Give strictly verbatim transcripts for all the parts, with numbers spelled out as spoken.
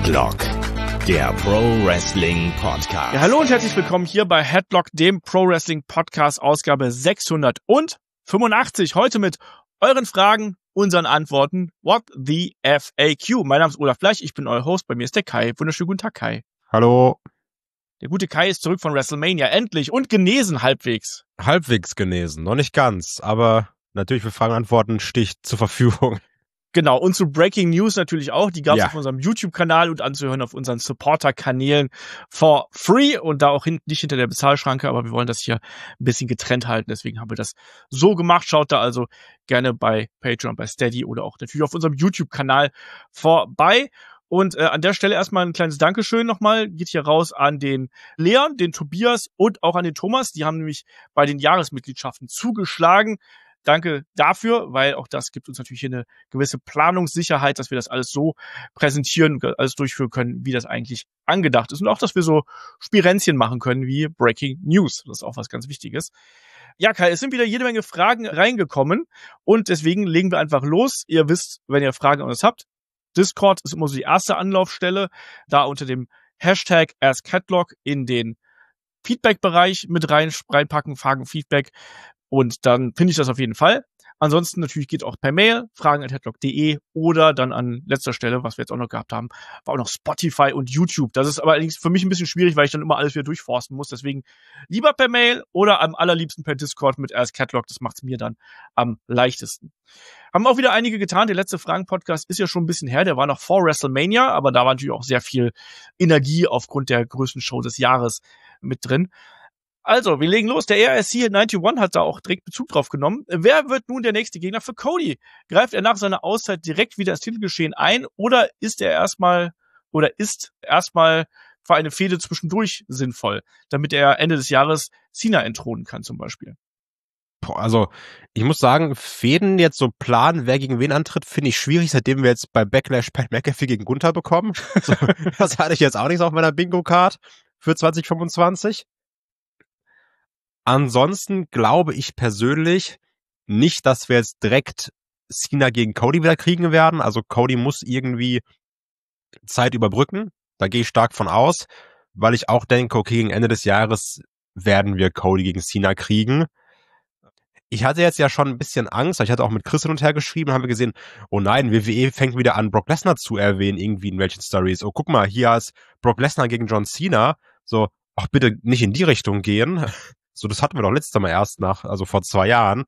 Headlock, der Pro Wrestling Podcast. Ja, hallo und herzlich willkommen hier bei Headlock, dem Pro Wrestling Podcast, Ausgabe sechshundertfünfundachtzig. Heute mit euren Fragen, unseren Antworten. What the F A Q? Mein Name ist Olaf Bleich, ich bin euer Host. Bei mir ist der Kai. Wunderschönen guten Tag, Kai. Hallo. Der gute Kai ist zurück von WrestleMania, endlich und genesen halbwegs. Halbwegs genesen, noch nicht ganz, aber natürlich für Fragen und Antworten stehe ich zur Verfügung. Genau, und zu Breaking News natürlich auch. Die gab es Ja. auf unserem YouTube-Kanal und anzuhören auf unseren Supporter-Kanälen for free und da auch hin, nicht hinter der Bezahlschranke, aber wir wollen das hier ein bisschen getrennt halten. Deswegen haben wir das so gemacht. Schaut da also gerne bei Patreon, bei Steady oder auch natürlich auf unserem YouTube-Kanal vorbei. Und äh, an der Stelle erstmal ein kleines Dankeschön nochmal. Geht hier raus an den Leon, den Tobias und auch an den Thomas. Die haben nämlich bei den Jahresmitgliedschaften zugeschlagen. Danke dafür, weil auch das gibt uns natürlich hier eine gewisse Planungssicherheit, dass wir das alles so präsentieren, alles durchführen können, wie das eigentlich angedacht ist. Und auch, dass wir so Spirenzchen machen können wie Breaking News. Das ist auch was ganz Wichtiges. Ja, Kai, es sind wieder jede Menge Fragen reingekommen und deswegen legen wir einfach los. Ihr wisst, wenn ihr Fragen an uns habt, Discord ist immer so die erste Anlaufstelle, da unter dem Hashtag AskHeadlock in den Feedback-Bereich mit rein, reinpacken, Fragen, Feedback. Und dann finde ich das auf jeden Fall. Ansonsten natürlich geht auch per Mail, fragen at headlock punkt de oder dann an letzter Stelle, was wir jetzt auch noch gehabt haben, war auch noch Spotify und YouTube. Das ist aber allerdings für mich ein bisschen schwierig, weil ich dann immer alles wieder durchforsten muss. Deswegen lieber per Mail oder am allerliebsten per Discord mit AskHeadlock. Das macht's mir dann am leichtesten. Haben auch wieder einige getan. Der letzte Fragen-Podcast ist ja schon ein bisschen her. Der war noch vor WrestleMania, aber da war natürlich auch sehr viel Energie aufgrund der größten Show des Jahres mit drin. Also, wir legen los. Der R S C einundneunzig hat da auch direkt Bezug drauf genommen. Wer wird nun der nächste Gegner für Cody? Greift er nach seiner Auszeit direkt wieder ins Titelgeschehen ein oder ist er erstmal oder ist erstmal für eine Fehde zwischendurch sinnvoll, damit er Ende des Jahres Cena entthronen kann zum Beispiel? Boah, also, ich muss sagen, Fäden jetzt so planen, wer gegen wen antritt, finde ich schwierig, seitdem wir jetzt bei Backlash Pat McAfee gegen Gunther bekommen. So, das hatte ich jetzt auch nicht auf meiner Bingo-Card für zwanzig fünfundzwanzig. Ansonsten glaube ich persönlich nicht, dass wir jetzt direkt Cena gegen Cody wieder kriegen werden. Also Cody muss irgendwie Zeit überbrücken. Da gehe ich stark von aus, weil ich auch denke, okay, gegen Ende des Jahres werden wir Cody gegen Cena kriegen. Ich hatte jetzt ja schon ein bisschen Angst, ich hatte auch mit Chris hin und her geschrieben, haben wir gesehen, oh nein, W W E fängt wieder an, Brock Lesnar zu erwähnen, irgendwie in welchen Stories. Oh, guck mal, hier ist Brock Lesnar gegen John Cena. So, ach bitte nicht in die Richtung gehen. So, das hatten wir doch letztes Mal erst nach, also vor zwei Jahren,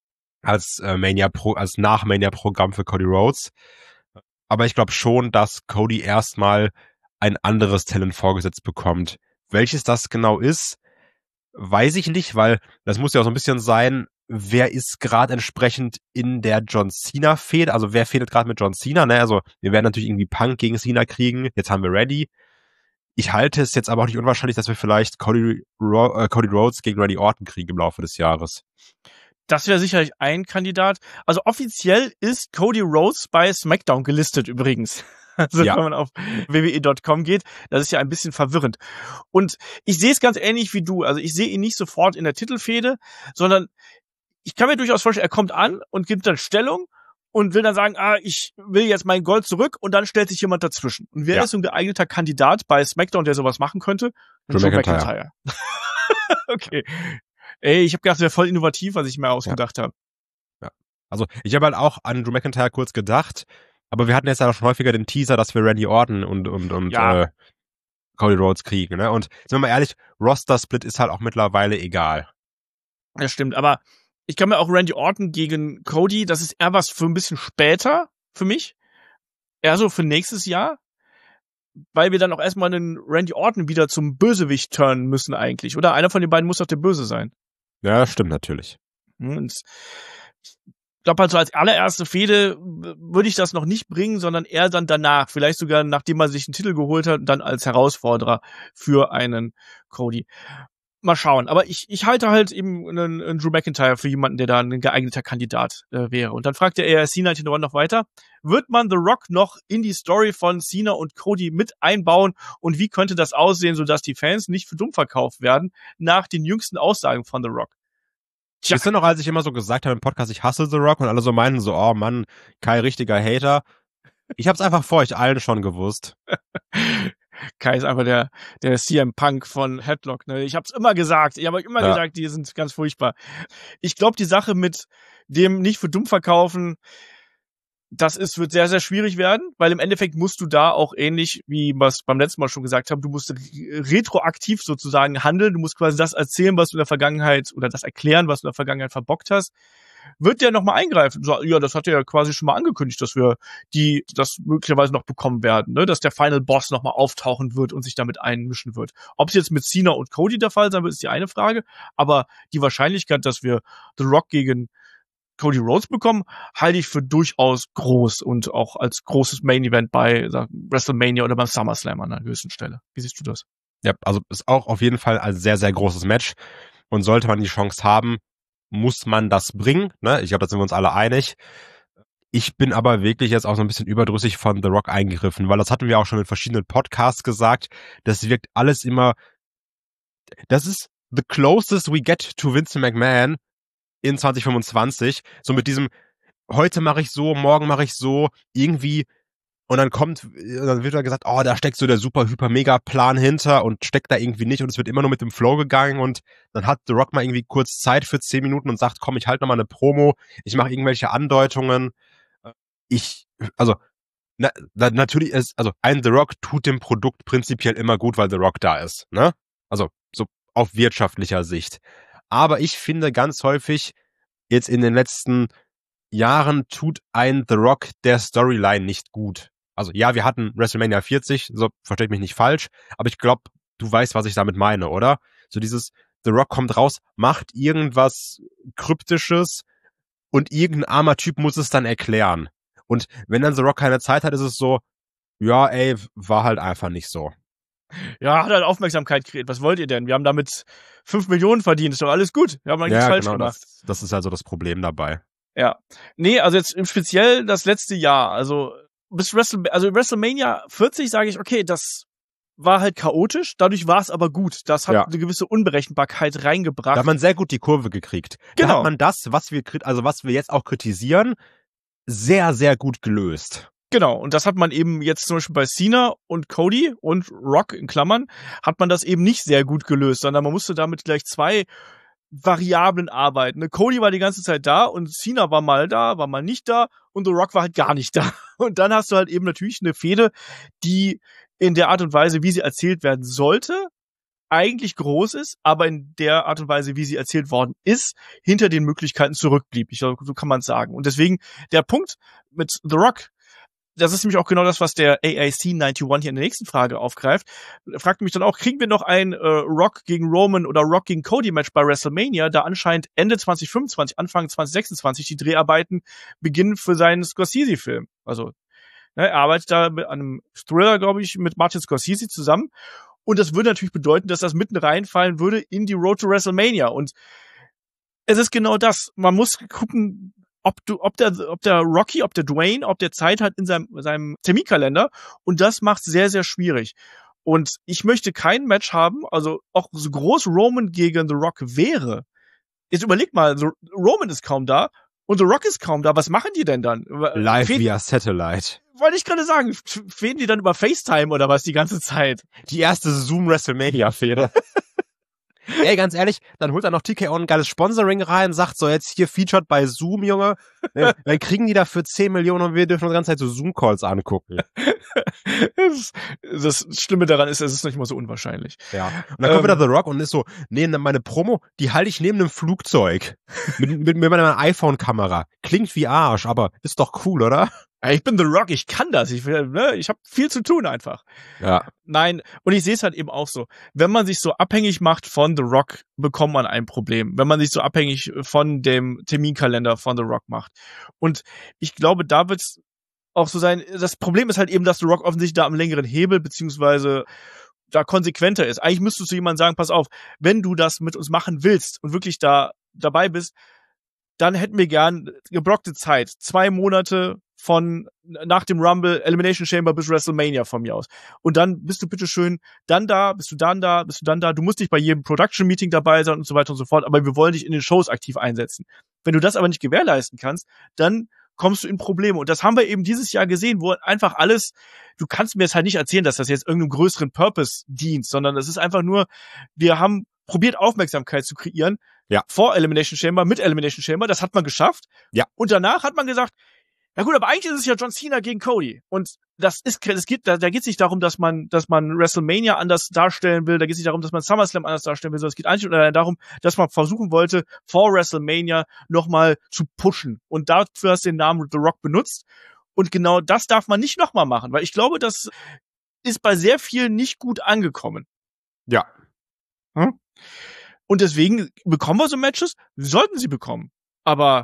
als äh, Mania Pro, als Nach-Mania-Programm für Cody Rhodes. Aber ich glaube schon, dass Cody erstmal ein anderes Talent vorgesetzt bekommt. Welches das genau ist, weiß ich nicht, weil das muss ja auch so ein bisschen sein, wer ist gerade entsprechend in der John Cena-Fehde, also wer fehlt gerade mit John Cena, ne? Also wir werden natürlich irgendwie Punk gegen Cena kriegen, jetzt haben wir Ready. Ich halte es jetzt aber auch nicht unwahrscheinlich, dass wir vielleicht Cody, Ro- äh, Cody Rhodes gegen Randy Orton kriegen im Laufe des Jahres. Das wäre sicherlich ein Kandidat. Also offiziell ist Cody Rhodes bei SmackDown gelistet übrigens. Also ja. Wenn man auf w w e punkt com geht, das ist ja ein bisschen verwirrend. Und ich sehe es ganz ähnlich wie du. Also ich sehe ihn nicht sofort in der Titelfehde, sondern ich kann mir durchaus vorstellen, er kommt an und gibt dann Stellung und will dann sagen, ah, ich will jetzt mein Gold zurück und dann stellt sich jemand dazwischen. Und wer ja. ist so ein geeigneter Kandidat bei SmackDown, der sowas machen könnte? Drew McIntyre. Okay. Ey, ich habe gedacht, das wäre voll innovativ, was ich mir ausgedacht ja. habe. Ja. Also ich habe halt auch an Drew McIntyre kurz gedacht, aber wir hatten jetzt ja auch schon häufiger den Teaser, dass wir Randy Orton und und und ja. äh, Cody Rhodes kriegen, ne? Und sind wir mal ehrlich, Roster-Split ist halt auch mittlerweile egal. Das stimmt, aber ich kann mir auch Randy Orton gegen Cody, das ist eher was für ein bisschen später für mich. Eher so für nächstes Jahr. Weil wir dann auch erstmal einen Randy Orton wieder zum Bösewicht turnen müssen eigentlich. Oder einer von den beiden muss doch der Böse sein. Ja, das stimmt natürlich. Und ich glaube halt so als allererste Fehde würde ich das noch nicht bringen, sondern eher dann danach. Vielleicht sogar nachdem man sich einen Titel geholt hat, dann als Herausforderer für einen Cody. Mal schauen. Aber ich, ich halte halt eben einen, einen Drew McIntyre für jemanden, der da ein geeigneter Kandidat äh, wäre. Und dann fragt der A R C einundneunzig noch weiter. Wird man The Rock noch in die Story von Cena und Cody mit einbauen? Und wie könnte das aussehen, sodass die Fans nicht für dumm verkauft werden nach den jüngsten Aussagen von The Rock? Tja. Wisst ihr noch, als ich immer so gesagt habe im Podcast, ich hasse The Rock und alle so meinen so, oh Mann, Kai, richtiger Hater. Ich hab's einfach vor euch allen schon gewusst. Kai ist einfach der, der C M Punk von Headlock, ne? Ich hab's immer gesagt. Ich habe immer ja. gesagt, die sind ganz furchtbar. Ich glaube, die Sache mit dem nicht für dumm verkaufen, das ist, wird sehr, sehr schwierig werden, weil im Endeffekt musst du da auch ähnlich, wie wir es beim letzten Mal schon gesagt haben, du musst retroaktiv sozusagen handeln, du musst quasi das erzählen, was du in der Vergangenheit, oder das erklären, was du in der Vergangenheit verbockt hast. Wird der nochmal eingreifen? So, ja, das hat er ja quasi schon mal angekündigt, dass wir die, das möglicherweise noch bekommen werden, ne? Dass der Final Boss nochmal auftauchen wird und sich damit einmischen wird. Ob es jetzt mit Cena und Cody der Fall sein wird, ist die eine Frage, aber die Wahrscheinlichkeit, dass wir The Rock gegen Cody Rhodes bekommen, halte ich für durchaus groß und auch als großes Main Event bei WrestleMania oder beim SummerSlam an einer höchsten Stelle. Wie siehst du das? Ja, also ist auch auf jeden Fall ein sehr, sehr großes Match und sollte man die Chance haben, muss man das bringen, ne? Ich glaube, da sind wir uns alle einig. Ich bin aber wirklich jetzt auch so ein bisschen überdrüssig von The Rock eingegriffen, weil das hatten wir auch schon in verschiedenen Podcasts gesagt. Das wirkt alles immer, das ist the closest we get to Vince McMahon in zwanzig fünfundzwanzig, so mit diesem, heute mache ich so, morgen mache ich so, irgendwie, und dann kommt, dann wird da gesagt, oh, da steckt so der super, hyper, mega Plan hinter und steckt da irgendwie nicht und es wird immer nur mit dem Flow gegangen und dann hat The Rock mal irgendwie kurz Zeit für zehn Minuten und sagt, komm, ich halte noch mal eine Promo, ich mache irgendwelche Andeutungen. Ich, also, na, na, natürlich ist, also ein The Rock tut dem Produkt prinzipiell immer gut, weil The Rock da ist, ne? Also, so auf wirtschaftlicher Sicht. Aber ich finde ganz häufig, jetzt in den letzten Jahren tut ein The Rock der Storyline nicht gut. Also ja, wir hatten WrestleMania vierzig, so versteht mich nicht falsch, aber ich glaube, du weißt, was ich damit meine, oder? So dieses The Rock kommt raus, macht irgendwas Kryptisches und irgendein armer Typ muss es dann erklären. Und wenn dann The Rock keine Zeit hat, ist es so, ja, ey, war halt einfach nicht so. Ja, hat halt Aufmerksamkeit kreiert. Was wollt ihr denn? Wir haben damit fünf Millionen verdient. Ist doch alles gut. Wir haben eigentlich ja, falsch genau, gemacht. Das, das ist also das Problem dabei. Ja. Nee, also jetzt im Speziell das letzte Jahr. Also bis Wrestle, also WrestleMania vierzig sage ich, okay, das war halt chaotisch. Dadurch war es aber gut. Das hat ja. eine gewisse Unberechenbarkeit reingebracht. Da hat man sehr gut die Kurve gekriegt. Genau. Da hat man das, was wir, also was wir jetzt auch kritisieren, sehr, sehr gut gelöst. Genau, und das hat man eben jetzt zum Beispiel bei Cena und Cody und Rock in Klammern, hat man das eben nicht sehr gut gelöst, sondern man musste damit gleich zwei Variablen arbeiten. Ne? Cody war die ganze Zeit da und Cena war mal da, war mal nicht da und The Rock war halt gar nicht da. Und dann hast du halt eben natürlich eine Fehde, die in der Art und Weise, wie sie erzählt werden sollte, eigentlich groß ist, aber in der Art und Weise, wie sie erzählt worden ist, hinter den Möglichkeiten zurückblieb. Ich glaube, so kann man es sagen. Und deswegen der Punkt mit The Rock, das ist nämlich auch genau das, was der A A C einundneunzig hier in der nächsten Frage aufgreift. Er fragt mich dann auch, kriegen wir noch ein äh, Rock gegen Roman oder Rock gegen Cody Match bei WrestleMania, da anscheinend Ende zwanzig fünfundzwanzig, Anfang zwanzig sechsundzwanzig die Dreharbeiten beginnen für seinen Scorsese-Film. Also ne, er arbeitet da mit einem Thriller, glaube ich, mit Martin Scorsese zusammen. Und das würde natürlich bedeuten, dass das mitten reinfallen würde in die Road to WrestleMania. Und es ist genau das. Man muss gucken, ob du, ob der, ob der Rocky, ob der Dwayne, ob der Zeit hat in seinem, seinem Terminkalender. Und das macht es sehr, sehr schwierig. Und ich möchte kein Match haben, also auch so groß Roman gegen The Rock wäre. Jetzt überleg mal, so Roman ist kaum da und The Rock ist kaum da. Was machen die denn dann? Live Fäden, via Satellite. Wollte ich gerade sagen, fäden die dann über FaceTime oder was die ganze Zeit? Die erste Zoom-WrestleMania-Fehde. Ey, ganz ehrlich, dann holt er noch T K O ein geiles Sponsoring rein, sagt so, jetzt hier featured bei Zoom, Junge. Dann kriegen die dafür zehn Millionen und wir dürfen uns die ganze Zeit so Zoom-Calls angucken. das, das Schlimme daran ist, es ist nicht mal so unwahrscheinlich. Ja. Und dann kommt ähm, wieder The Rock und ist so, nee, meine Promo, die halte ich neben einem Flugzeug. mit, mit, mit meiner iPhone-Kamera. Klingt wie Arsch, aber ist doch cool, oder? Ich bin The Rock, ich kann das. Ich, ne, ich habe viel zu tun einfach. Ja. Nein, und ich sehe es halt eben auch so. Wenn man sich so abhängig macht von The Rock, bekommt man ein Problem. Wenn man sich so abhängig von dem Terminkalender von The Rock macht. Und ich glaube, da wird's auch so sein, das Problem ist halt eben, dass The Rock offensichtlich da am längeren Hebel, beziehungsweise da konsequenter ist. Eigentlich müsstest du jemandem sagen, pass auf, wenn du das mit uns machen willst und wirklich da dabei bist, dann hätten wir gern geblockte Zeit. Zwei Monate von nach dem Rumble, Elimination Chamber bis WrestleMania von mir aus. Und dann bist du bitteschön dann da, bist du dann da, bist du dann da. Du musst nicht bei jedem Production-Meeting dabei sein und so weiter und so fort, aber wir wollen dich in den Shows aktiv einsetzen. Wenn du das aber nicht gewährleisten kannst, dann kommst du in Probleme. Und das haben wir eben dieses Jahr gesehen, wo einfach alles, du kannst mir jetzt halt nicht erzählen, dass das jetzt irgendeinem größeren Purpose dient, sondern es ist einfach nur, wir haben probiert, Aufmerksamkeit zu kreieren. Ja. Vor Elimination Chamber, mit Elimination Chamber. Das hat man geschafft. Ja. Und danach hat man gesagt, ja gut, aber eigentlich ist es ja John Cena gegen Cody. Und das ist, es geht, da, da geht es nicht darum, dass man, dass man WrestleMania anders darstellen will. Da geht es nicht darum, dass man SummerSlam anders darstellen will, sondern es geht eigentlich nur darum, dass man versuchen wollte, vor WrestleMania nochmal zu pushen. Und dafür hast du den Namen The Rock benutzt. Und genau das darf man nicht nochmal machen, weil ich glaube, das ist bei sehr vielen nicht gut angekommen. Ja. Hm? Und deswegen bekommen wir so Matches, sollten sie bekommen. Aber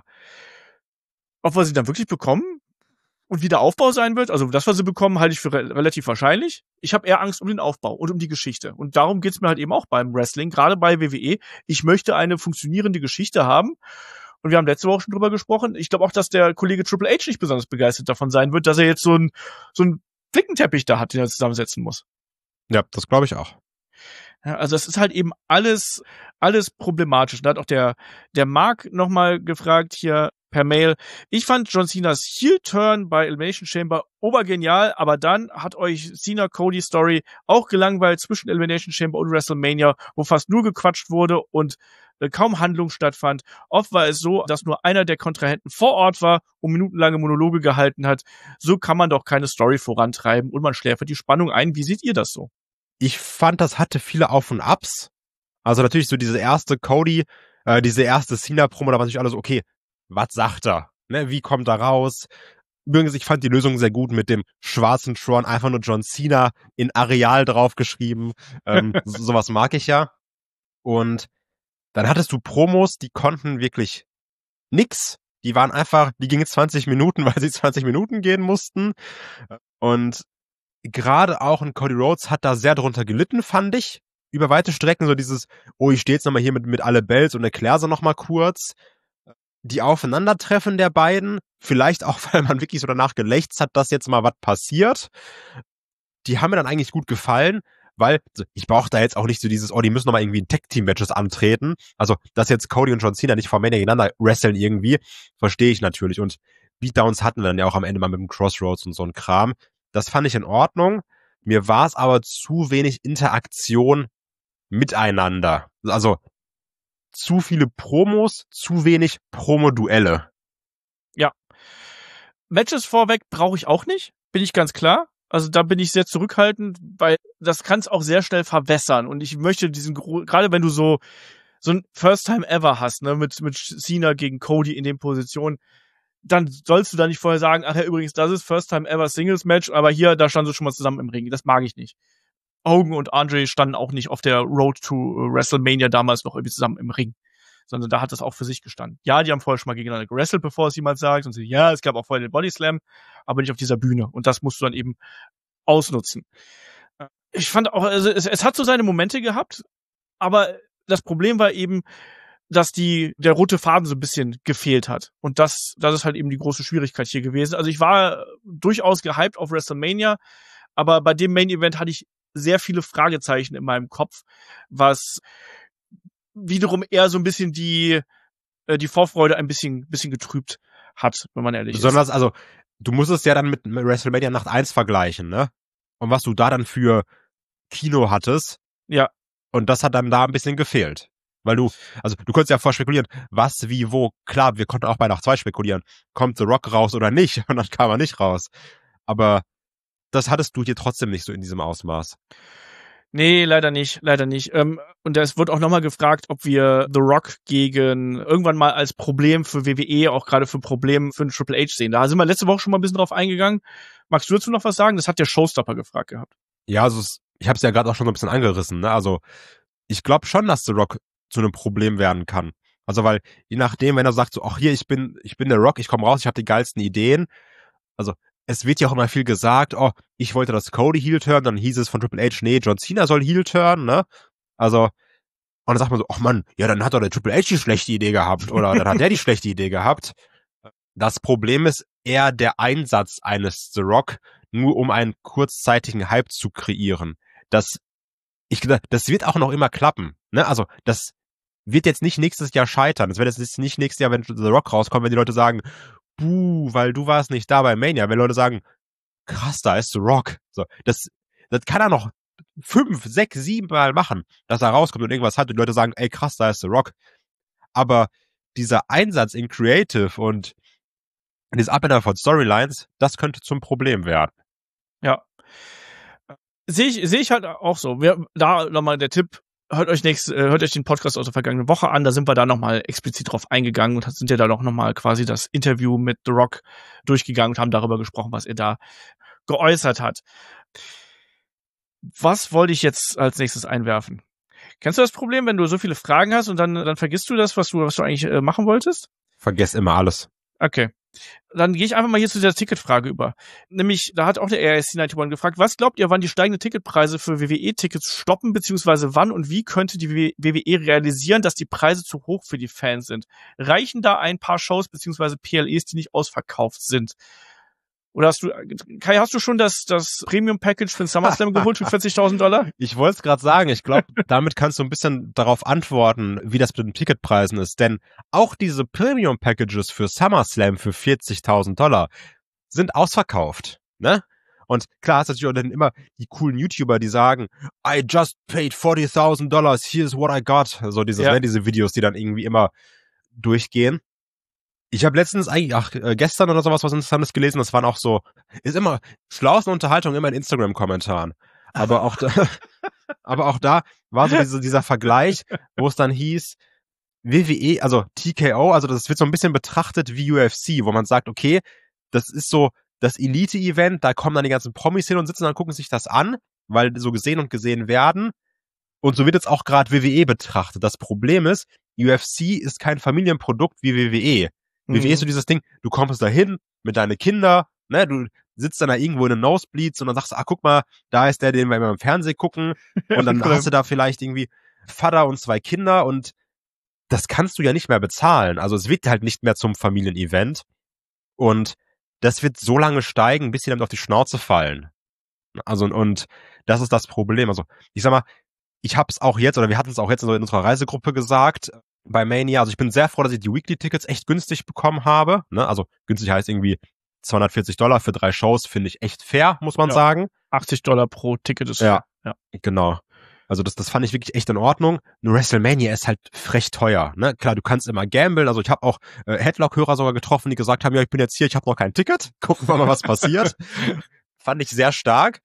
ob wir sie dann wirklich bekommen und wie der Aufbau sein wird, also dass wir sie bekommen, halte ich für re- relativ wahrscheinlich. Ich habe eher Angst um den Aufbau und um die Geschichte. Und darum geht's mir halt eben auch beim Wrestling, gerade bei W W E. Ich möchte eine funktionierende Geschichte haben. Und wir haben letzte Woche schon drüber gesprochen. Ich glaube auch, dass der Kollege Triple H nicht besonders begeistert davon sein wird, dass er jetzt so ein so ein Flickenteppich da hat, den er zusammensetzen muss. Ja, das glaube ich auch. Ja, also es ist halt eben alles alles problematisch. Da hat auch der der Mark nochmal gefragt hier per Mail. Ich fand John Cenas Heel-Turn bei Elimination Chamber obergenial, aber dann hat euch Cena-Cody-Story auch gelangweilt zwischen Elimination Chamber und WrestleMania, wo fast nur gequatscht wurde und äh, kaum Handlung stattfand. Oft war es so, dass nur einer der Kontrahenten vor Ort war und minutenlange Monologe gehalten hat. So kann man doch keine Story vorantreiben und man schläfert die Spannung ein. Wie seht ihr das so? Ich fand, das hatte viele Auf und Abs. Also natürlich so diese erste Cody, äh, diese erste Cena-Promo, da war natürlich alles okay. Was sagt er? Ne, wie kommt er raus? Übrigens, ich fand die Lösung sehr gut mit dem schwarzen Tron, einfach nur John Cena in Areal draufgeschrieben. Ähm, so, sowas mag ich ja. Und dann hattest du Promos, die konnten wirklich nix. Die waren einfach, die gingen zwanzig Minuten, weil sie zwanzig Minuten gehen mussten. Und gerade auch ein Cody Rhodes hat da sehr drunter gelitten, fand ich. Über weite Strecken so dieses, oh, ich stehe jetzt nochmal hier mit, mit alle Bells und erkläre sie nochmal kurz. Die Aufeinandertreffen der beiden, vielleicht auch, weil man wirklich so danach gelächzt hat, dass jetzt mal was passiert, die haben mir dann eigentlich gut gefallen, weil ich brauche da jetzt auch nicht so dieses, oh, die müssen nochmal irgendwie in Tag-Team-Matches antreten. Also, dass jetzt Cody und John Cena nicht vor Mania gegeneinander wresteln irgendwie, verstehe ich natürlich. Und Beatdowns hatten wir dann ja auch am Ende mal mit dem Crossroads und so ein Kram. Das fand ich in Ordnung. Mir war es aber zu wenig Interaktion miteinander. Also, zu viele Promos, zu wenig Promo-Duelle. Ja. Matches vorweg brauche ich auch nicht, bin ich ganz klar. Also da bin ich sehr zurückhaltend, weil das kann es auch sehr schnell verwässern. Und ich möchte diesen, gerade wenn du so so ein First Time Ever hast, ne, mit mit Cena gegen Cody in den Positionen, dann sollst du da nicht vorher sagen, ach ja, übrigens, das ist First Time Ever Singles Match, aber hier, da standen sie schon mal zusammen im Ring. Das mag ich nicht. Hogan und Andre standen auch nicht auf der Road to WrestleMania damals noch irgendwie zusammen im Ring, sondern da hat das auch für sich gestanden. Ja, die haben vorher schon mal gegeneinander gewrestelt, bevor es jemand sagt, und sie, ja, es gab auch vorher den Bodyslam, aber nicht auf dieser Bühne, und das musst du dann eben ausnutzen. Ich fand auch, also es, es hat so seine Momente gehabt, aber das Problem war eben, dass die der rote Faden so ein bisschen gefehlt hat, und das das ist halt eben die große Schwierigkeit hier gewesen. Also ich war durchaus gehypt auf WrestleMania, aber bei dem Main Event hatte ich sehr viele Fragezeichen in meinem Kopf, was wiederum eher so ein bisschen die äh, die Vorfreude ein bisschen bisschen getrübt hat, wenn man ehrlich Besonders, ist. also du musst es ja dann mit WrestleMania Nacht eins vergleichen, ne? Und was du da dann für Kino hattest. Ja. Und das hat dann da ein bisschen gefehlt. Weil du, also du konntest ja vorspekulieren, was, wie, wo. Klar, wir konnten auch bei Nacht zwei spekulieren. Kommt The Rock raus oder nicht? Und dann kam er nicht raus. Aber das hattest du hier trotzdem nicht so in diesem Ausmaß. Nee, leider nicht, leider nicht. Ähm, und es wird auch nochmal gefragt, ob wir The Rock gegen irgendwann mal als Problem für W W E, auch gerade für Problem für einen Triple H sehen. Da sind wir letzte Woche schon mal ein bisschen drauf eingegangen. Magst du dazu noch was sagen? Das hat der Showstopper gefragt gehabt. Ja, also es, ich habe es ja gerade auch schon so ein bisschen angerissen, ne? Also ich glaube schon, dass The Rock zu einem Problem werden kann. Also weil je nachdem, wenn er sagt so, ach hier, ich bin ich bin der Rock, ich komme raus, ich habe die geilsten Ideen. Also es wird ja auch immer viel gesagt, oh, ich wollte das Cody Heel turn, dann hieß es von Triple H, nee, John Cena soll Heel turn, ne? Also, und dann sagt man so, ach Mann, ja, dann hat doch der Triple H die schlechte Idee gehabt, oder dann hat der die schlechte Idee gehabt. Das Problem ist eher der Einsatz eines The Rock, nur um einen kurzzeitigen Hype zu kreieren. Das, ich das wird auch noch immer klappen, ne? Also, das wird jetzt nicht nächstes Jahr scheitern. Das wird jetzt nicht nächstes Jahr, wenn The Rock rauskommt, wenn die Leute sagen, buh, weil du warst nicht da bei Mania. Wenn Leute sagen, krass, da ist The Rock. So, das, das kann er noch fünf, sechs, sieben Mal machen, dass er rauskommt und irgendwas hat und die Leute sagen, ey krass, da ist The Rock. Aber dieser Einsatz in Creative und dieses Abändern von Storylines, das könnte zum Problem werden. Ja. Sehe ich, sehe ich halt auch so. Wir, da nochmal der Tipp, hört euch nächst, äh, hört euch den Podcast aus der vergangenen Woche an, da sind wir da nochmal explizit drauf eingegangen und sind ja da auch nochmal quasi das Interview mit The Rock durchgegangen und haben darüber gesprochen, was er da geäußert hat. Was wollte ich jetzt als nächstes einwerfen? Kennst du das Problem, wenn du so viele Fragen hast und dann, dann vergisst du das, was du, was du eigentlich äh, machen wolltest? Vergess immer alles. Okay. Dann gehe ich einfach mal hier zu dieser Ticketfrage über. Nämlich, da hat auch der R S C einundneunzig gefragt, was glaubt ihr, wann die steigenden Ticketpreise für W W E-Tickets stoppen, beziehungsweise wann und wie könnte die W W E realisieren, dass die Preise zu hoch für die Fans sind? Reichen da ein paar Shows, beziehungsweise P L Es, die nicht ausverkauft sind? Oder hast du, Kai, hast du schon das, das Premium-Package für den SummerSlam geholt für vierzigtausend Dollar? Ich wollte es gerade sagen, ich glaube, damit kannst du ein bisschen darauf antworten, wie das mit den Ticketpreisen ist. Denn auch diese Premium-Packages für SummerSlam für vierzigtausend Dollar sind ausverkauft, ne? Und klar hast du natürlich auch dann immer die coolen YouTuber, die sagen, I just paid forty thousand dollars, here's what I got. So dieses, Ja. ne, diese Videos, die dann irgendwie immer durchgehen. Ich habe letztens eigentlich, ach, äh, gestern oder sowas was Interessantes gelesen, das waren auch so, ist immer, schlauesten Unterhaltung immer in Instagram-Kommentaren. Aber auch da, aber auch da war so diese, dieser Vergleich, wo es dann hieß, W W E, also T K O, also das wird so ein bisschen betrachtet wie U F C, wo man sagt, okay, das ist so das Elite-Event, da kommen dann die ganzen Promis hin und sitzen und gucken sich das an, weil so gesehen und gesehen werden. Und so wird jetzt auch gerade W W E betrachtet. Das Problem ist, U F C ist kein Familienprodukt wie W W E. W W E ist so dieses Ding, du kommst da hin mit deinen Kindern, ne, du sitzt dann da irgendwo in den Nosebleeds und dann sagst du, ah, guck mal, da ist der, den wir immer im Fernsehen gucken und dann hast du da vielleicht irgendwie Vater und zwei Kinder und das kannst du ja nicht mehr bezahlen. Also es wird halt nicht mehr zum Familienevent und das wird so lange steigen, bis sie dann auf die Schnauze fallen. Also und das ist das Problem. Also ich sag mal, ich hab's auch jetzt, oder wir hatten es auch jetzt in unserer Reisegruppe gesagt, bei Mania, also ich bin sehr froh, dass ich die Weekly-Tickets echt günstig bekommen habe. Ne? Also günstig heißt irgendwie zweihundertvierzig Dollar für drei Shows, finde ich echt fair, muss man ja. sagen. achtzig Dollar pro Ticket ist ja, ja, genau. Also das, das fand ich wirklich echt in Ordnung. Nur WrestleMania ist halt frech teuer. Ne? Klar, du kannst immer gamblen. Also ich habe auch äh, Headlock-Hörer sogar getroffen, die gesagt haben, ja, ich bin jetzt hier, ich habe noch kein Ticket. Gucken wir mal, was passiert. Fand ich sehr stark.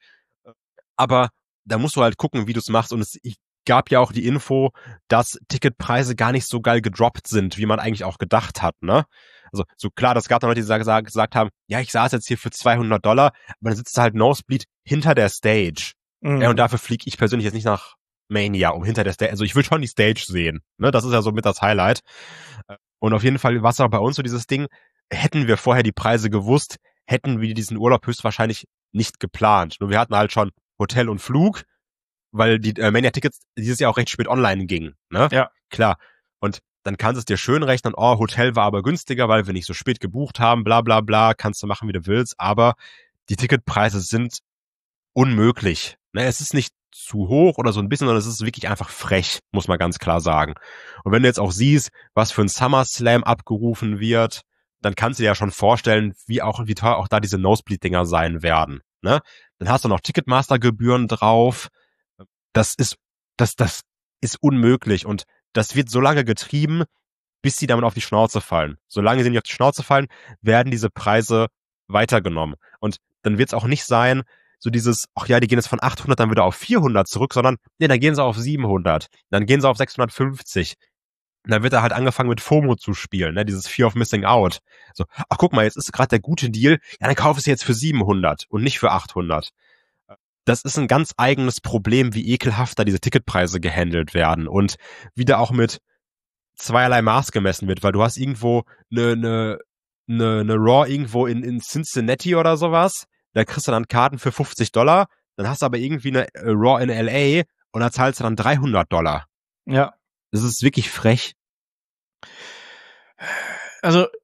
Aber da musst du halt gucken, wie du es machst. Und es, ich gab ja auch die Info, dass Ticketpreise gar nicht so geil gedroppt sind, wie man eigentlich auch gedacht hat, ne? Also, so klar, das gab dann Leute, die gesagt, gesagt haben, ja, ich saß jetzt hier für zweihundert Dollar, aber dann sitzt du halt Nosebleed hinter der Stage. Mhm. Ja, und dafür fliege ich persönlich jetzt nicht nach Mania, um hinter der Stage, also ich will schon die Stage sehen, ne? Das ist ja so mit das Highlight. Und auf jeden Fall war es auch bei uns so dieses Ding, hätten wir vorher die Preise gewusst, hätten wir diesen Urlaub höchstwahrscheinlich nicht geplant. Nur wir hatten halt schon Hotel und Flug, weil die äh, Mania-Tickets dieses Jahr auch recht spät online gingen, ne? Ja. Klar. Und dann kannst du es dir schön rechnen, oh, Hotel war aber günstiger, weil wir nicht so spät gebucht haben, bla bla bla, kannst du machen, wie du willst, aber die Ticketpreise sind unmöglich. Ne? Es ist nicht zu hoch oder so ein bisschen, sondern es ist wirklich einfach frech, muss man ganz klar sagen. Und wenn du jetzt auch siehst, was für ein SummerSlam abgerufen wird, dann kannst du dir ja schon vorstellen, wie auch wie teuer auch da diese Nosebleed-Dinger sein werden. Ne? Dann hast du noch Ticketmaster-Gebühren drauf. Das ist, das, das ist unmöglich und das wird so lange getrieben, bis sie damit auf die Schnauze fallen. Solange sie nicht auf die Schnauze fallen, werden diese Preise weitergenommen. Und dann wird es auch nicht sein, so dieses, ach ja, die gehen jetzt von achthundert dann wieder auf vierhundert zurück, sondern nee, dann gehen sie auf siebenhundert, dann gehen sie auf sechshundertfünfzig. Und dann wird da halt angefangen mit FOMO zu spielen, ne, dieses Fear of Missing Out. So, ach guck mal, jetzt ist gerade der gute Deal, ja, dann kauf es jetzt für siebenhundert und nicht für achthundert. Das ist ein ganz eigenes Problem, wie ekelhaft da diese Ticketpreise gehandelt werden und wie da auch mit zweierlei Maß gemessen wird, weil du hast irgendwo eine, eine, eine, eine Raw irgendwo in, in Cincinnati oder sowas, da kriegst du dann Karten für fünfzig Dollar, dann hast du aber irgendwie eine Raw in L A und da zahlst du dann dreihundert Dollar. Ja. Das ist wirklich frech. Also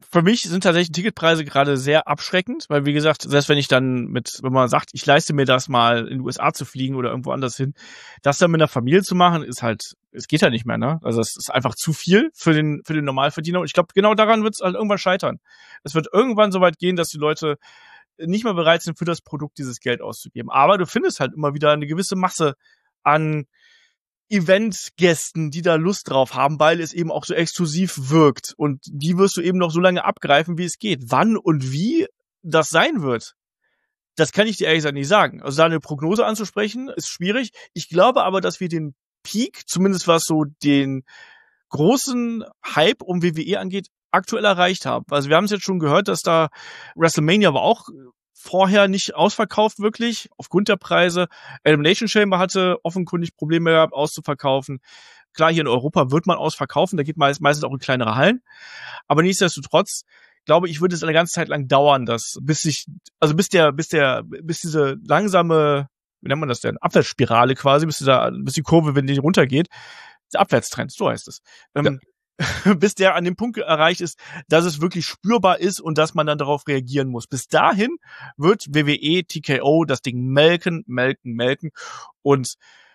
für mich sind tatsächlich Ticketpreise gerade sehr abschreckend, weil wie gesagt, selbst wenn ich dann mit, wenn man sagt, ich leiste mir das mal in die U S A zu fliegen oder irgendwo anders hin, das dann mit einer Familie zu machen, ist halt, es geht halt nicht mehr, ne? Also es ist einfach zu viel für den für den Normalverdiener und ich glaube, genau daran wird es halt irgendwann scheitern. Es wird irgendwann so weit gehen, dass die Leute nicht mehr bereit sind, für das Produkt dieses Geld auszugeben. Aber du findest halt immer wieder eine gewisse Masse an Eventgästen, die da Lust drauf haben, weil es eben auch so exklusiv wirkt. Und die wirst du eben noch so lange abgreifen, wie es geht. Wann und wie das sein wird, das kann ich dir ehrlich gesagt nicht sagen. Also da eine Prognose anzusprechen, ist schwierig. Ich glaube aber, dass wir den Peak, zumindest was so den großen Hype um W W E angeht, aktuell erreicht haben. Also wir haben es jetzt schon gehört, dass da WrestleMania war auch vorher nicht ausverkauft wirklich, aufgrund der Preise. Elimination Chamber hatte offenkundig Probleme gehabt, auszuverkaufen. Klar, hier in Europa wird man ausverkaufen, da geht meist, meistens auch in kleinere Hallen. Aber nichtsdestotrotz, glaube ich, wird es eine ganze Zeit lang dauern, dass, bis sich, also bis der, bis der, bis diese langsame, wie nennt man das denn, Abwärtsspirale quasi, bis dieser, bis die Kurve, wenn die runtergeht, der Abwärtstrend, so heißt es. Ähm, ja. Bis der an dem Punkt erreicht ist, dass es wirklich spürbar ist und dass man dann darauf reagieren muss. Bis dahin wird W W E, T K O das Ding melken, melken, melken und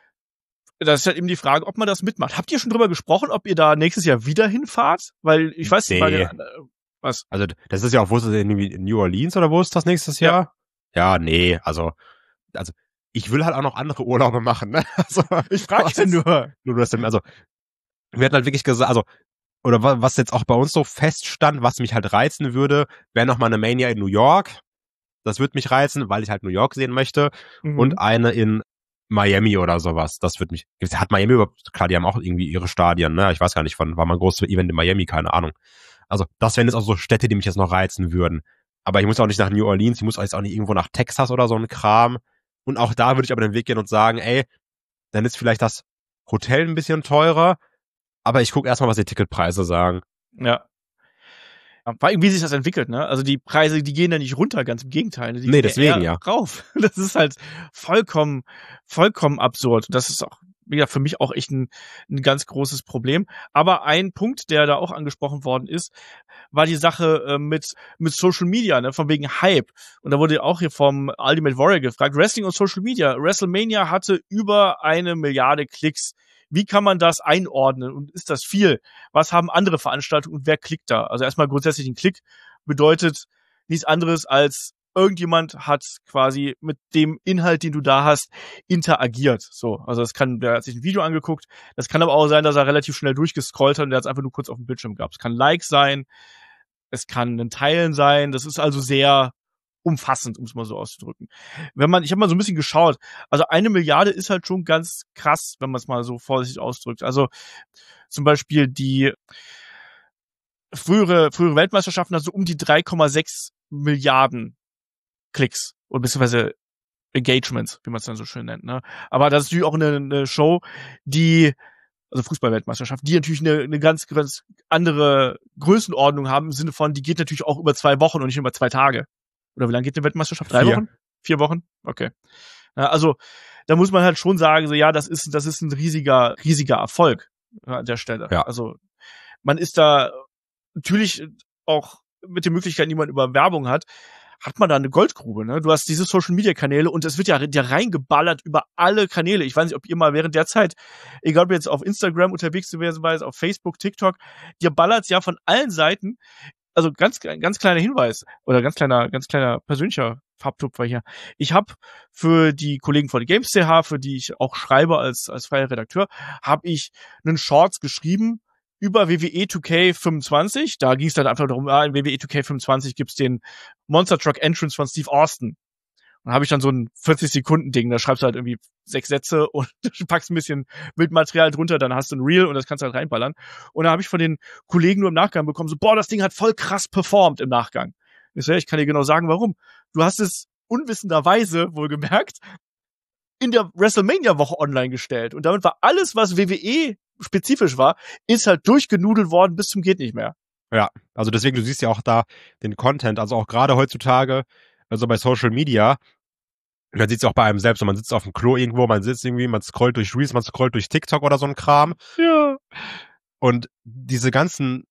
das ist halt eben die Frage, ob man das mitmacht. Habt ihr schon drüber gesprochen, ob ihr da nächstes Jahr wieder hinfahrt? Weil ich weiß nicht, nee. weil, was? Also das ist ja auch, wo ist das in New Orleans oder wo ist das nächstes Jahr? Ja, ja nee, also also ich will halt auch noch andere Urlaube machen, ne? Also ich frage ja nur. Nur das, also wir hatten halt wirklich gesagt, also oder was jetzt auch bei uns so feststand, was mich halt reizen würde, wäre nochmal eine Mania in New York. Das würde mich reizen, weil ich halt New York sehen möchte. Mhm. Und eine in Miami oder sowas. Das würde mich, hat Miami überhaupt, klar, die haben auch irgendwie ihre Stadien, ne? Ich weiß gar nicht, von, war mal ein großes Event in Miami, keine Ahnung. Also, das wären jetzt auch so Städte, die mich jetzt noch reizen würden. Aber ich muss auch nicht nach New Orleans, ich muss jetzt auch nicht irgendwo nach Texas oder so ein Kram. Und auch da würde ich aber den Weg gehen und sagen, ey, dann ist vielleicht das Hotel ein bisschen teurer, aber ich gucke erstmal, was die Ticketpreise sagen. Ja. Vor allem, wie sich das entwickelt, ne? Also die Preise, die gehen ja nicht runter, ganz im Gegenteil. Die nee, deswegen ja. Rauf. Das ist halt vollkommen, vollkommen absurd. Das ist auch, wie gesagt, für mich auch echt ein, ein ganz großes Problem. Aber ein Punkt, der da auch angesprochen worden ist, war die Sache äh, mit mit Social Media, ne? Von wegen Hype. Und da wurde auch hier vom Ultimate Warrior gefragt, Wrestling und Social Media. WrestleMania hatte über eine Milliarde Klicks. Wie kann man das einordnen und ist das viel? Was haben andere Veranstaltungen und wer klickt da? Also erstmal grundsätzlich ein Klick bedeutet nichts anderes als irgendjemand hat quasi mit dem Inhalt, den du da hast, interagiert. So, also das kann, der hat sich ein Video angeguckt, das kann aber auch sein, dass er relativ schnell durchgescrollt hat und der hat es einfach nur kurz auf dem Bildschirm gehabt. Es kann Like sein, es kann ein Teilen sein, das ist also sehr umfassend, um es mal so auszudrücken. Wenn man, ich habe mal so ein bisschen geschaut, also eine Milliarde ist halt schon ganz krass, wenn man es mal so vorsichtig ausdrückt. Also zum Beispiel die frühere, frühere Weltmeisterschaften hat so um die drei Komma sechs Milliarden Klicks oder beziehungsweise Engagements, wie man es dann so schön nennt. Ne? Aber das ist natürlich auch eine, eine Show, die, also Fußball-Weltmeisterschaft, die natürlich eine, eine ganz, ganz andere Größenordnung haben, im Sinne von, die geht natürlich auch über zwei Wochen und nicht über zwei Tage. Oder wie lange geht die Weltmeisterschaft? Drei Vier. Wochen? Vier Wochen? Okay. Ja, also, da muss man halt schon sagen, so, ja, das ist, das ist ein riesiger, riesiger Erfolg ja, an der Stelle. Ja. Also, man ist da natürlich auch mit den Möglichkeiten, die man über Werbung hat, hat man da eine Goldgrube, ne? Du hast diese Social-Media-Kanäle und es wird ja, ja reingeballert über alle Kanäle. Ich weiß nicht, ob ihr mal während der Zeit, egal ob ihr jetzt auf Instagram unterwegs gewesen seid, auf Facebook, TikTok, ihr ballert's ja von allen Seiten. Also ganz ganz kleiner Hinweis oder ganz kleiner ganz kleiner persönlicher Farbtupfer hier. Ich habe für die Kollegen von Games punkt c h, für die ich auch schreibe als als freier Redakteur, habe ich einen Shorts geschrieben über W W E zwei K fünfundzwanzig. Da ging es dann einfach darum, ah, in W W E zwei K fünfundzwanzig gibt's den Monster Truck Entrance von Steve Austin. Und habe ich dann so ein vierzig Sekunden Ding, da schreibst du halt irgendwie sechs Sätze und packst ein bisschen Bildmaterial drunter, dann hast du ein Reel und das kannst du halt reinballern. Und da habe ich von den Kollegen nur im Nachgang bekommen, so, boah, das Ding hat voll krass performt im Nachgang. Ich so, ja, ich kann dir genau sagen, warum. Du hast es unwissenderweise, wohlgemerkt, in der WrestleMania-Woche online gestellt. Und damit war alles, was W W E spezifisch war, ist halt durchgenudelt worden bis zum geht nicht mehr. Ja, also deswegen, du siehst ja auch da den Content, also auch gerade heutzutage, also bei Social Media, man sieht es auch bei einem selbst, man sitzt auf dem Klo irgendwo, man sitzt irgendwie, man scrollt durch Reels, man scrollt durch TikTok oder so ein Kram. Ja. Und diese ganzen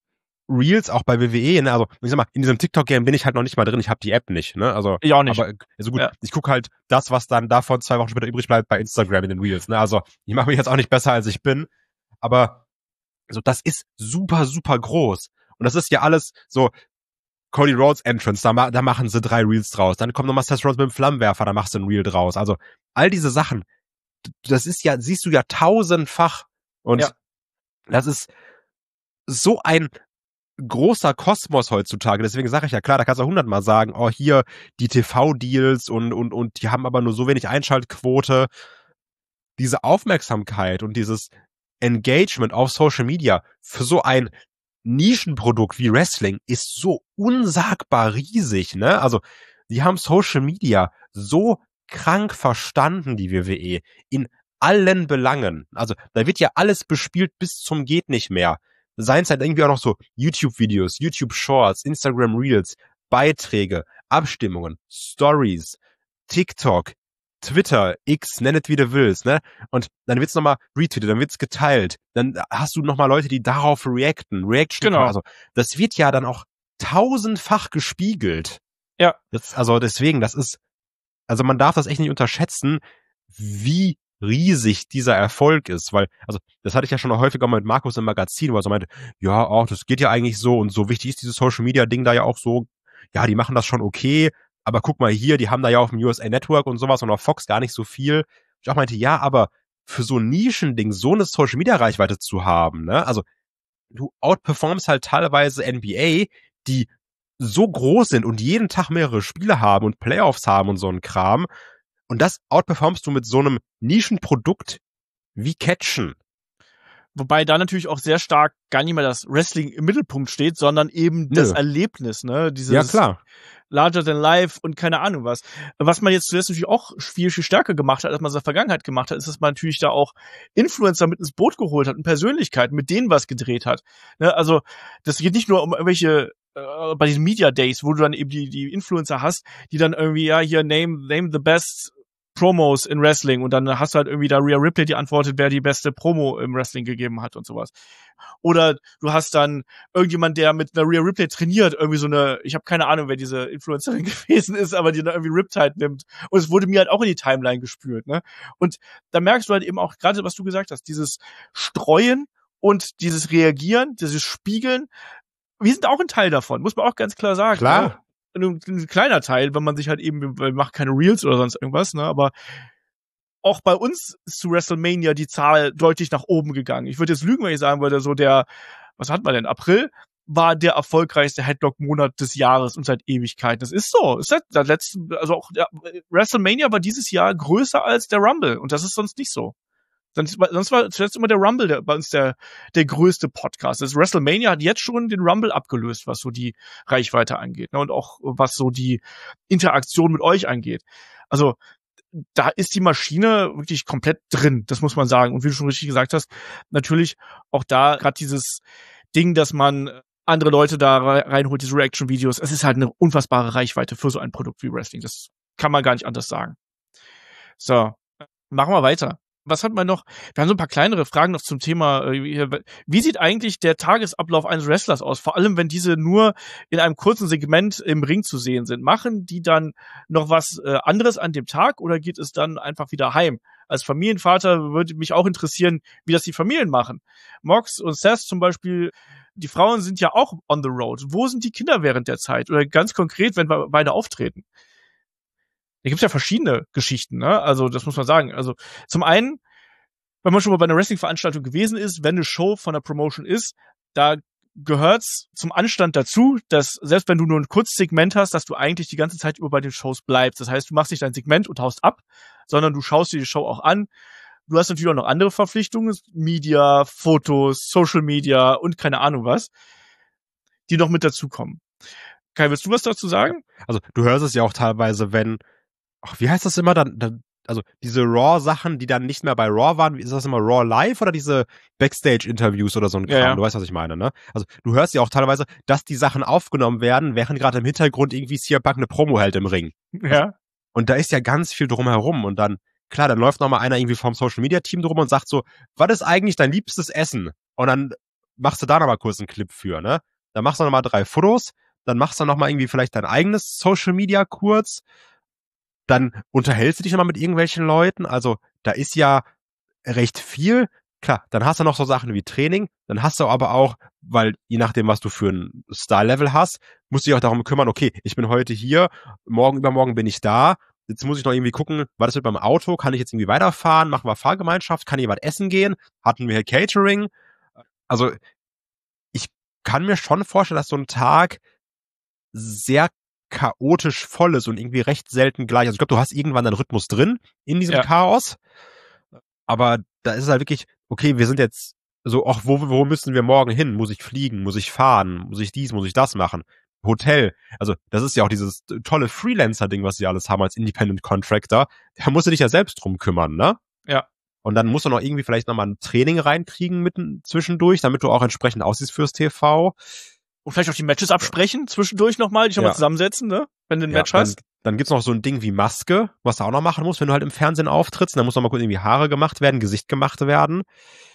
Reels auch bei W W E, ne, also ich sag mal, in diesem TikTok-Game bin ich halt noch nicht mal drin, ich habe die App nicht, ne, also ich auch nicht. Aber also gut, ja. ich gucke halt das, was dann davon zwei Wochen später übrig bleibt bei Instagram in den Reels, ne, also ich mache mich jetzt auch nicht besser, als ich bin, aber so das ist super, super groß und das ist ja alles so Cody Rhodes Entrance, da, da machen sie drei Reels draus, dann kommt nochmal Seth Rollins mit dem Flammenwerfer, da machst du ein Reel draus, also all diese Sachen, das ist ja, siehst du ja tausendfach und ja. das ist so ein großer Kosmos heutzutage, deswegen sage ich ja klar, da kannst du hundertmal sagen, oh hier die T V-Deals und und und die haben aber nur so wenig Einschaltquote. Diese Aufmerksamkeit und dieses Engagement auf Social Media für so ein Nischenprodukt wie Wrestling ist so unsagbar riesig, ne? Also die haben Social Media so krank verstanden, die W W E, in allen Belangen. Also da wird ja alles bespielt bis zum geht nicht mehr. Seien es halt irgendwie auch noch so YouTube-Videos, YouTube-Shorts, Instagram Reels, Beiträge, Abstimmungen, Stories, TikTok, Twitter, X, nenn es wie du willst, ne? Und dann wird's nochmal retweetet, dann wird's geteilt, dann hast du nochmal Leute, die darauf reacten, Reaction, genau. Also das wird ja dann auch tausendfach gespiegelt. Ja. Das, also deswegen, das ist, also man darf das echt nicht unterschätzen, wie riesig dieser Erfolg ist, weil, also das hatte ich ja schon häufiger mal mit Markus im Magazin, wo er so meinte, ja, auch das geht ja eigentlich so und so wichtig ist dieses Social-Media-Ding da ja auch so, ja, die machen das schon okay, aber guck mal hier, die haben da ja auf dem U S A Network und sowas und auf Fox gar nicht so viel. Ich auch meinte, ja, aber für so ein Nischending so eine Social-Media-Reichweite zu haben, ne, also du outperformst halt teilweise N B A, die so groß sind und jeden Tag mehrere Spiele haben und Playoffs haben und so ein Kram. Und das outperformst du mit so einem Nischenprodukt wie Catchen. Wobei da natürlich auch sehr stark gar nicht mehr das Wrestling im Mittelpunkt steht, sondern eben Nö. das Erlebnis, ne? Dieses ja, klar. Larger than life und keine Ahnung was. Was man jetzt zuletzt natürlich auch viel, viel stärker gemacht hat, als man es in der Vergangenheit gemacht hat, ist, dass man natürlich da auch Influencer mit ins Boot geholt hat und Persönlichkeiten, mit denen was gedreht hat. Ne? Also das geht nicht nur um irgendwelche äh, bei diesen Media Days, wo du dann eben die, die Influencer hast, die dann irgendwie, ja, hier name, name the best Promos in Wrestling und dann hast du halt irgendwie da Rhea Ripley, die antwortet, wer die beste Promo im Wrestling gegeben hat und sowas. Oder du hast dann irgendjemand, der mit einer Rhea Ripley trainiert, irgendwie so eine, ich habe keine Ahnung, wer diese Influencerin gewesen ist, aber die dann irgendwie Riptide nimmt. Und es wurde mir halt auch in die Timeline gespült, ne? Und da merkst du halt eben auch gerade, was du gesagt hast, dieses Streuen und dieses Reagieren, dieses Spiegeln. Wir sind auch ein Teil davon, muss man auch ganz klar sagen. Klar. Ne? Ein, ein kleiner Teil, wenn man sich halt eben, wir machen keine Reels oder sonst irgendwas, ne, aber auch bei uns ist zu WrestleMania die Zahl deutlich nach oben gegangen. Ich würde jetzt lügen, wenn ich sagen würde, so der, was hat man denn, April war der erfolgreichste Headlock-Monat des Jahres und seit Ewigkeiten. Das ist so. Ist seit der letzten, also auch der, WrestleMania war dieses Jahr größer als der Rumble und das ist sonst nicht so. Sonst, sonst war zuletzt immer der Rumble der, bei uns der, der größte Podcast. Das WrestleMania hat jetzt schon den Rumble abgelöst, was so die Reichweite angeht, ne, und auch was so die Interaktion mit euch angeht. Also da ist die Maschine wirklich komplett drin, das muss man sagen. Und wie du schon richtig gesagt hast, natürlich auch da gerade dieses Ding, dass man andere Leute da reinholt, diese Reaction-Videos, es ist halt eine unfassbare Reichweite für so ein Produkt wie Wrestling. Das kann man gar nicht anders sagen. So, machen wir weiter. Was hat man noch? Wir haben so ein paar kleinere Fragen noch zum Thema. Wie sieht eigentlich der Tagesablauf eines Wrestlers aus? Vor allem, wenn diese nur in einem kurzen Segment im Ring zu sehen sind. Machen die dann noch was anderes an dem Tag oder geht es dann einfach wieder heim? Als Familienvater würde mich auch interessieren, wie das die Familien machen. Mox und Seth zum Beispiel, die Frauen sind ja auch on the road. Wo sind die Kinder während der Zeit? Oder ganz konkret, wenn wir beide auftreten? Da gibt's ja verschiedene Geschichten, ne? Also, das muss man sagen. Also, zum einen, wenn man schon mal bei einer Wrestling-Veranstaltung gewesen ist, wenn eine Show von einer Promotion ist, da gehört's zum Anstand dazu, dass selbst wenn du nur ein kurzes Segment hast, dass du eigentlich die ganze Zeit über bei den Shows bleibst. Das heißt, du machst nicht dein Segment und haust ab, sondern du schaust dir die Show auch an. Du hast natürlich auch noch andere Verpflichtungen, Media, Fotos, Social Media und keine Ahnung was, die noch mit dazukommen. Kai, willst du was dazu sagen? Also, du hörst es ja auch teilweise, wenn Ach, wie heißt das immer dann, dann also diese Raw-Sachen, die dann nicht mehr bei Raw waren, ist das immer Raw Live oder diese Backstage-Interviews oder so ein Kram? Ja, ja. Du weißt, was ich meine, ne? Also du hörst ja auch teilweise, dass die Sachen aufgenommen werden, während gerade im Hintergrund irgendwie C M Punk eine Promo hält im Ring. Ja. Und da ist ja ganz viel drumherum und dann, klar, dann läuft noch mal einer irgendwie vom Social-Media-Team drum und sagt so, was ist eigentlich dein liebstes Essen? Und dann machst du da noch mal kurz einen Clip für, ne? dann machst du nochmal drei Fotos, dann machst du nochmal irgendwie vielleicht dein eigenes Social Media kurz, dann unterhältst du dich nochmal mit irgendwelchen Leuten, also da ist ja recht viel. Klar, dann hast du noch so Sachen wie Training, dann hast du aber auch, weil je nachdem, was du für ein Style-Level hast, musst du dich auch darum kümmern, okay, ich bin heute hier, morgen, übermorgen bin ich da, jetzt muss ich noch irgendwie gucken, war das mit meinem Auto, kann ich jetzt irgendwie weiterfahren, machen wir Fahrgemeinschaft, kann jemand essen gehen, hatten wir hier Catering, also ich kann mir schon vorstellen, dass so ein Tag sehr chaotisch voll ist und irgendwie recht selten gleich, also ich glaube, du hast irgendwann einen Rhythmus drin in diesem Ja. Chaos, aber da ist es halt wirklich, okay, wir sind jetzt so, ach, wo, wo müssen wir morgen hin? Muss ich fliegen? Muss ich fahren? Muss ich dies? Muss ich das machen? Hotel. Also, das ist ja auch dieses tolle Freelancer-Ding, was sie alles haben als Independent Contractor. Da musst du dich ja selbst drum kümmern, ne? Ja. Und dann musst du noch irgendwie vielleicht nochmal ein Training reinkriegen mitten zwischendurch, damit du auch entsprechend aussiehst fürs T V. Und vielleicht auch die Matches absprechen, zwischendurch nochmal, dich nochmal Ja. zusammensetzen, ne? Wenn du ein Ja, Match dann, hast. dann gibt's noch so ein Ding wie Maske, was du auch noch machen musst, wenn du halt im Fernsehen auftrittst. Dann muss noch mal kurz irgendwie Haare gemacht werden, Gesicht gemacht werden.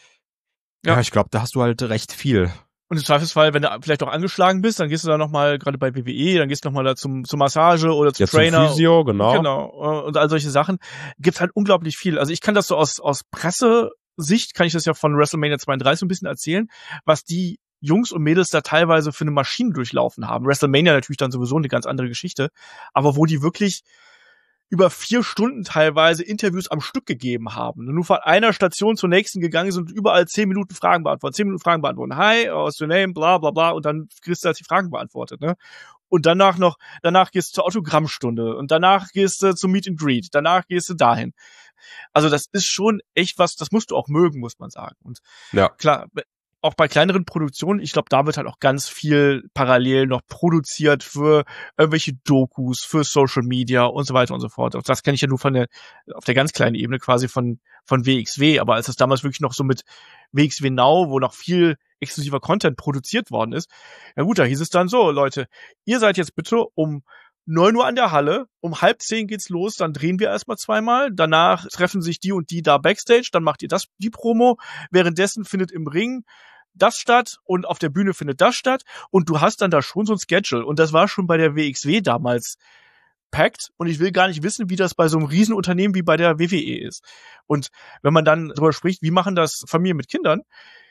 Ja, Ja. ich glaube, da hast du halt recht viel. Und im Zweifelsfall, wenn du vielleicht auch angeschlagen bist, dann gehst du da nochmal, gerade bei W W E, dann gehst du nochmal da zum, zur Massage oder zum Jetzt zum Trainer. Physio, genau. Genau. Und all solche Sachen. Gibt's halt unglaublich viel. Also ich kann das so aus, aus Pressesicht, kann ich das ja von WrestleMania zweiunddreißig so ein bisschen erzählen, was die Jungs und Mädels da teilweise für eine Maschine durchlaufen haben. WrestleMania natürlich dann sowieso eine ganz andere Geschichte. Aber wo die wirklich über vier Stunden teilweise Interviews am Stück gegeben haben. Nur von einer Station zur nächsten gegangen sind und überall zehn Minuten Fragen beantwortet. Zehn Minuten Fragen beantworten. Hi, what's your name? Bla, bla, bla. Und dann kriegst du halt die Fragen beantwortet, ne? Und danach noch, danach gehst du zur Autogrammstunde. Und danach gehst du zum Meet and Greet. Danach gehst du dahin. Also das ist schon echt was, das musst du auch mögen, muss man sagen. Und Ja. klar, auch bei kleineren Produktionen, ich glaube, da wird halt auch ganz viel parallel noch produziert für irgendwelche Dokus, für Social Media und so weiter und so fort. Auch das kenne ich ja nur von der, auf der ganz kleinen Ebene quasi von, von W X W. Aber als das damals wirklich noch so mit W X W Now, wo noch viel exklusiver Content produziert worden ist, ja gut, da hieß es dann so, Leute, ihr seid jetzt bitte um neun Uhr an der Halle, um halb zehn geht's los, dann drehen wir erstmal zweimal, danach treffen sich die und die da Backstage, dann macht ihr das, die Promo, währenddessen findet im Ring das statt und auf der Bühne findet das statt und du hast dann da schon so ein Schedule und das war schon bei der W X W damals packed und ich will gar nicht wissen, wie das bei so einem Riesenunternehmen wie bei der W W E ist. Und wenn man dann darüber spricht, wie machen das Familien mit Kindern,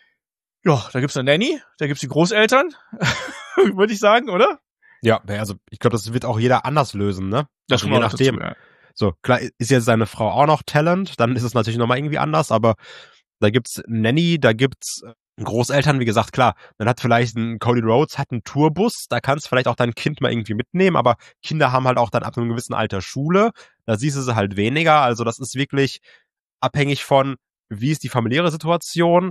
ja, da gibt's eine Nanny, da gibt's die Großeltern, würde ich sagen, oder? Ja, also ich glaube, das wird auch jeder anders lösen, ne? Das Also je nachdem. Dazu, ja. So, klar, ist jetzt seine Frau auch noch Talent, dann ist es natürlich nochmal irgendwie anders, aber da gibt's Nanny, da gibt's Großeltern, wie gesagt, klar, dann hat vielleicht ein Cody Rhodes, hat einen Tourbus, da kannst du vielleicht auch dein Kind mal irgendwie mitnehmen, aber Kinder haben halt auch dann ab einem gewissen Alter Schule, da siehst du sie halt weniger, also das ist wirklich abhängig von, wie ist die familiäre Situation,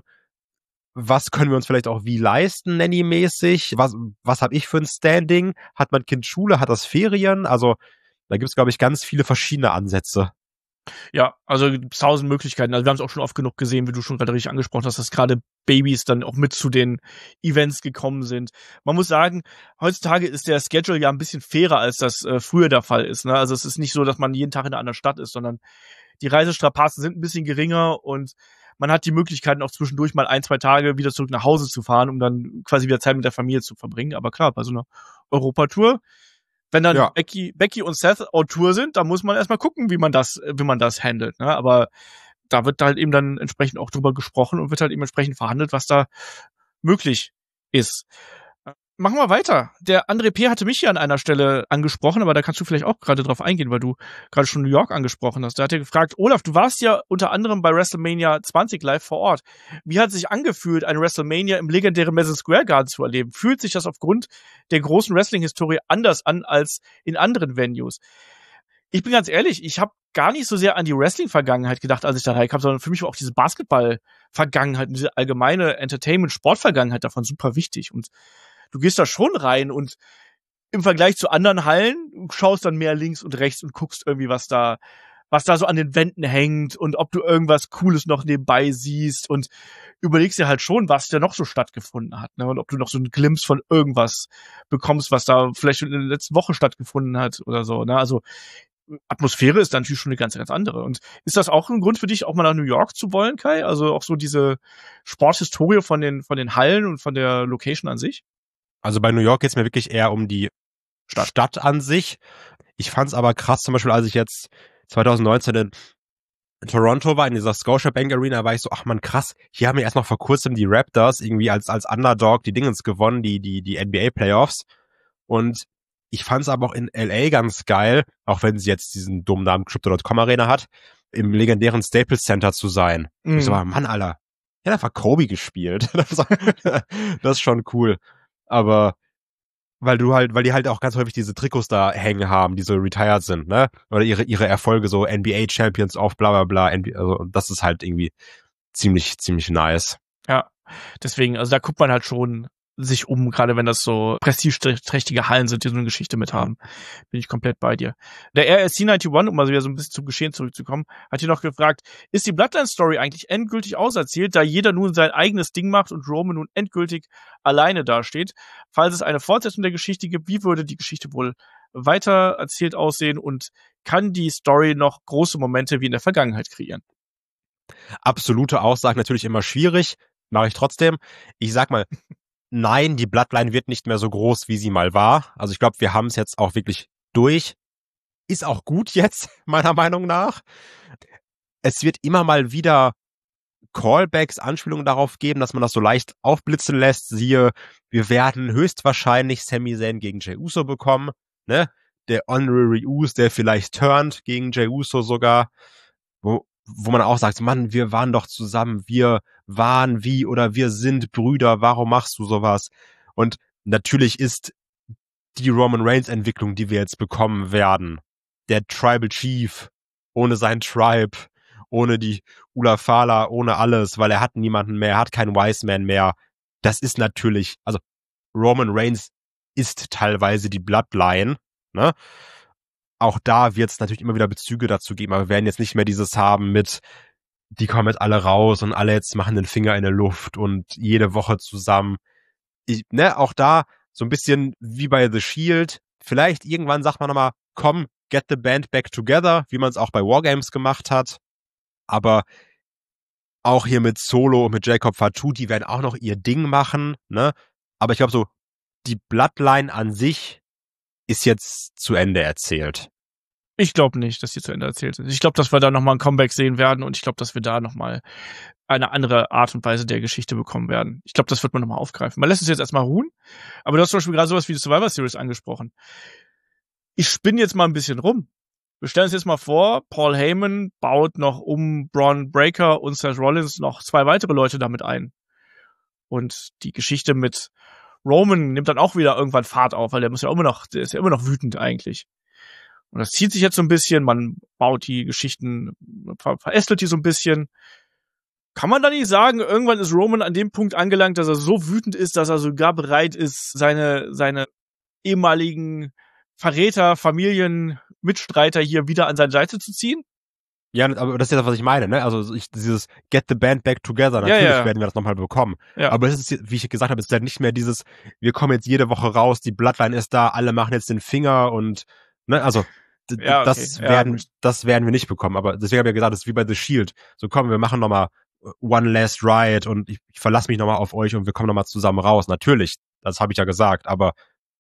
was können wir uns vielleicht auch wie leisten, Nanny-mäßig, was, was habe ich für ein Standing, hat mein Kind Schule, hat das Ferien, also da gibt's, glaube ich, ganz viele verschiedene Ansätze. Ja, also gibt's tausend Möglichkeiten. Also wir haben es auch schon oft genug gesehen, wie du schon gerade richtig angesprochen hast, dass gerade Babys dann auch mit zu den Events gekommen sind. Man muss sagen, heutzutage ist der Schedule ja ein bisschen fairer, als das äh, früher der Fall ist. Ne? Also es ist nicht so, dass man jeden Tag in einer anderen Stadt ist, sondern die Reisestrapazen sind ein bisschen geringer und man hat die Möglichkeiten auch zwischendurch mal ein, zwei Tage wieder zurück nach Hause zu fahren, um dann quasi wieder Zeit mit der Familie zu verbringen. Aber klar, bei so einer Europatour, wenn dann Ja. Becky, Becky und Seth on Tour sind, dann muss man erstmal gucken, wie man das, wie man das handelt. Ne? Aber da wird halt eben dann entsprechend auch drüber gesprochen und wird halt eben entsprechend verhandelt, was da möglich ist. Machen wir weiter. Der André P. hatte mich hier an einer Stelle angesprochen, aber da kannst du vielleicht auch gerade drauf eingehen, weil du gerade schon New York angesprochen hast. Da hat er gefragt, Olaf, du warst ja unter anderem bei WrestleMania zwanzig live vor Ort. Wie hat es sich angefühlt, eine WrestleMania im legendären Madison Square Garden zu erleben? Fühlt sich das aufgrund der großen Wrestling-Historie anders an als in anderen Venues? Ich bin ganz ehrlich, ich habe gar nicht so sehr an die Wrestling-Vergangenheit gedacht, als ich da reinkam, sondern für mich war auch diese Basketball-Vergangenheit, diese allgemeine Entertainment-Sport-Vergangenheit davon super wichtig. Und du gehst da schon rein und im Vergleich zu anderen Hallen schaust dann mehr links und rechts und guckst irgendwie, was da, was da so an den Wänden hängt und ob du irgendwas Cooles noch nebenbei siehst und überlegst dir halt schon, was da noch so stattgefunden hat, ne? Und ob du noch so einen Glimpse von irgendwas bekommst, was da vielleicht in der letzten Woche stattgefunden hat oder so, ne? Also Atmosphäre ist dann natürlich schon eine ganz, ganz andere. Und ist das auch ein Grund für dich, auch mal nach New York zu wollen, Kai? Also auch so diese Sporthistorie von den, von den Hallen und von der Location an sich? Also bei New York geht's mir wirklich eher um die Stadt, Stadt an sich. Ich fand's aber krass, zum Beispiel, als ich jetzt zwanzig neunzehn in Toronto war, in dieser Scotiabank Arena, war ich so, ach man, krass, hier haben ja erst noch vor kurzem die Raptors irgendwie als als Underdog die Dingens gewonnen, die die die N B A Playoffs. Und ich fand's aber auch in L A ganz geil, auch wenn sie jetzt diesen dummen Namen Crypto Punkt com Arena hat, im legendären Staples Center zu sein. Mhm. Ich so, Mann, Alter, ja, da war Kobe gespielt. Das ist schon cool. Aber weil du halt, weil die halt auch ganz häufig diese Trikots da hängen haben, die so retired sind, ne? Oder ihre ihre Erfolge, so N B A Champions auf bla bla bla. N B A, also das ist halt irgendwie ziemlich, ziemlich nice. Ja, deswegen, also da guckt man halt schon sich um, gerade wenn das so prestigeträchtige Hallen sind, die so eine Geschichte mit haben. Bin ich komplett bei dir. Der R S C einundneunzig, um mal wieder so ein bisschen zum Geschehen zurückzukommen, hat hier noch gefragt, ist die Bloodline-Story eigentlich endgültig auserzählt, da jeder nun sein eigenes Ding macht und Roman nun endgültig alleine dasteht? Falls es eine Fortsetzung der Geschichte gibt, wie würde die Geschichte wohl weiter erzählt aussehen und kann die Story noch große Momente wie in der Vergangenheit kreieren? Absolute Aussagen natürlich immer schwierig, mache ich trotzdem. Ich sag mal, nein, die Bloodline wird nicht mehr so groß, wie sie mal war. Also ich glaube, wir haben es jetzt auch wirklich durch. Ist auch gut jetzt, meiner Meinung nach. Es wird immer mal wieder Callbacks, Anspielungen darauf geben, dass man das so leicht aufblitzen lässt. Siehe, wir werden höchstwahrscheinlich Sami Zayn gegen Jey Uso bekommen, ne? Der Honorary Uso, der vielleicht turnt gegen Jey Uso sogar. Wo, wo man auch sagt, Mann, wir waren doch zusammen, wir waren wie oder wir sind Brüder, warum machst du sowas? Und natürlich ist die Roman Reigns Entwicklung, die wir jetzt bekommen werden, der Tribal Chief, ohne sein Tribe, ohne die Ulafala, ohne alles, weil er hat niemanden mehr, er hat keinen Wise Man mehr. Das ist natürlich, also Roman Reigns ist teilweise die Bloodline, ne? Auch da wird es natürlich immer wieder Bezüge dazu geben, aber wir werden jetzt nicht mehr dieses haben mit, die kommen jetzt alle raus und alle jetzt machen den Finger in der Luft und jede Woche zusammen. Ich, ne, auch da so ein bisschen wie bei The Shield. Vielleicht irgendwann sagt man nochmal, komm, get the band back together, wie man es auch bei Wargames gemacht hat. Aber auch hier mit Solo und mit Jacob Fatu, die werden auch noch ihr Ding machen, ne? Aber ich glaube so, die Bloodline an sich ist jetzt zu Ende erzählt. Ich glaube nicht, dass die zu Ende erzählt ist. Ich glaube, dass wir da nochmal ein Comeback sehen werden und ich glaube, dass wir da nochmal eine andere Art und Weise der Geschichte bekommen werden. Ich glaube, das wird man nochmal aufgreifen. Man lässt es jetzt erstmal ruhen, aber du hast zum Beispiel gerade sowas wie die Survivor Series angesprochen. Ich spinne jetzt mal ein bisschen rum. Wir stellen uns jetzt mal vor, Paul Heyman baut noch um Braun Breaker und Seth Rollins noch zwei weitere Leute damit ein. Und die Geschichte mit Roman nimmt dann auch wieder irgendwann Fahrt auf, weil der muss ja immer noch, der ist ja immer noch wütend eigentlich. Und das zieht sich jetzt so ein bisschen, man baut die Geschichten, ver verästelt die so ein bisschen. Kann man da nicht sagen, irgendwann ist Roman an dem Punkt angelangt, dass er so wütend ist, dass er sogar bereit ist, seine, seine ehemaligen Verräter, Familien, Mitstreiter hier wieder an seine Seite zu ziehen? Ja, aber das ist ja das, was ich meine, ne? Also ich, dieses Get the Band Back Together, natürlich ja, ja. werden wir das nochmal bekommen. Ja. Aber es ist, wie ich gesagt habe, es ist ja nicht mehr dieses, wir kommen jetzt jede Woche raus, die Bloodline ist da, alle machen jetzt den Finger und, ne, also d- Ja, okay. das Ja, werden, gut. das werden wir nicht bekommen. Aber deswegen habe ich ja gesagt, das ist wie bei The Shield. So, komm, wir machen nochmal One Last Ride und ich, ich verlasse mich nochmal auf euch und wir kommen nochmal zusammen raus. Natürlich, das habe ich ja gesagt, aber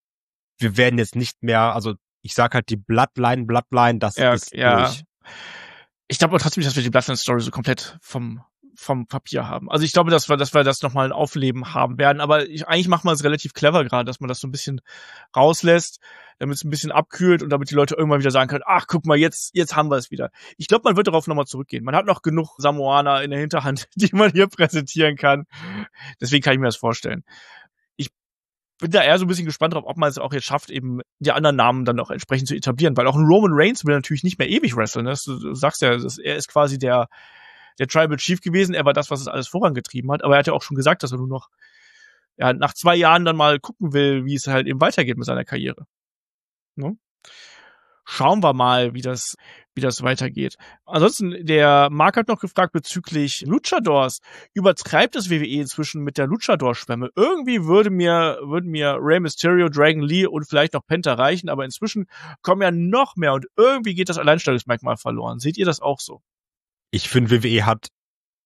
wir werden jetzt nicht mehr, also ich sag halt die Bloodline, Bloodline, das Ja, ist ja. durch. Ich glaube aber trotzdem nicht, dass wir die Bloodline-Story so komplett vom vom Papier haben. Also ich glaube, dass wir, dass wir das nochmal ein Aufleben haben werden. Aber ich, eigentlich macht man es relativ clever gerade, dass man das so ein bisschen rauslässt, damit es ein bisschen abkühlt und damit die Leute irgendwann wieder sagen können, ach, guck mal, jetzt jetzt haben wir es wieder. Ich glaube, man wird darauf nochmal zurückgehen. Man hat noch genug Samoaner in der Hinterhand, die man hier präsentieren kann. Deswegen kann ich mir das vorstellen. Ich bin da eher so ein bisschen gespannt drauf, ob man es auch jetzt schafft, eben die anderen Namen dann auch entsprechend zu etablieren. Weil auch ein Roman Reigns will natürlich nicht mehr ewig wresteln. Ne? Du, du sagst ja, das, er ist quasi der der Tribal Chief gewesen. Er war das, was es alles vorangetrieben hat. Aber er hat ja auch schon gesagt, dass er nur noch ja, nach zwei Jahren dann mal gucken will, wie es halt eben weitergeht mit seiner Karriere. Ne? Schauen wir mal, wie das, wie das weitergeht. Ansonsten, der Marc hat noch gefragt bezüglich Luchadors. Übertreibt das W W E inzwischen mit der Luchador-Schwemme? Irgendwie würde mir, würden mir Rey Mysterio, Dragon Lee und vielleicht noch Penta reichen, aber inzwischen kommen ja noch mehr und irgendwie geht das Alleinstellungsmerkmal verloren. Seht ihr das auch so? Ich finde, W W E hat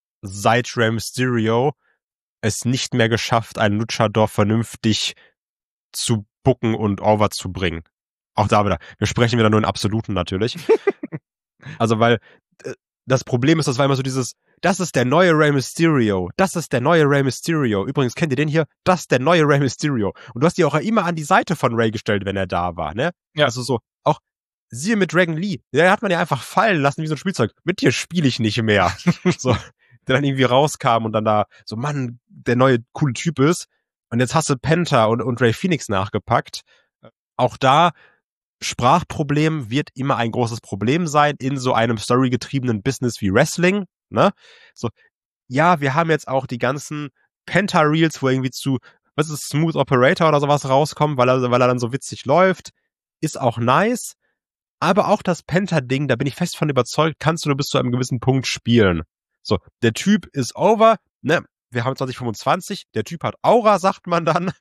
seit Rey Mysterio es nicht mehr geschafft, einen Luchador vernünftig zu booken und over zu bringen. Auch da wieder. Wir sprechen wieder nur in Absoluten natürlich. Also, weil äh, das Problem ist, das war immer so dieses, das ist der neue Rey Mysterio, das ist der neue Rey Mysterio. Übrigens, kennt ihr den hier? Das ist der neue Rey Mysterio. Und du hast die auch immer an die Seite von Rey gestellt, wenn er da war, ne? Ja. Also so, auch siehe mit Dragon Lee, der hat man ja einfach fallen lassen wie so ein Spielzeug. Mit dir spiele ich nicht mehr. So, der dann irgendwie rauskam und dann da so, Mann, der neue coole Typ ist. Und jetzt hast du Penta und, und Rey Fenix nachgepackt. Auch da, Sprachproblem wird immer ein großes Problem sein in so einem storygetriebenen Business wie Wrestling, ne? So, ja, wir haben jetzt auch die ganzen Penta-Reels, wo irgendwie zu, was ist, Smooth Operator oder sowas rauskommt, weil er, weil er dann so witzig läuft. Ist auch nice. Aber auch das Penta-Ding, da bin ich fest von überzeugt, kannst du nur bis zu einem gewissen Punkt spielen. So, der Typ ist over, ne? Wir haben zwanzig fünfundzwanzig, der Typ hat Aura, sagt man dann.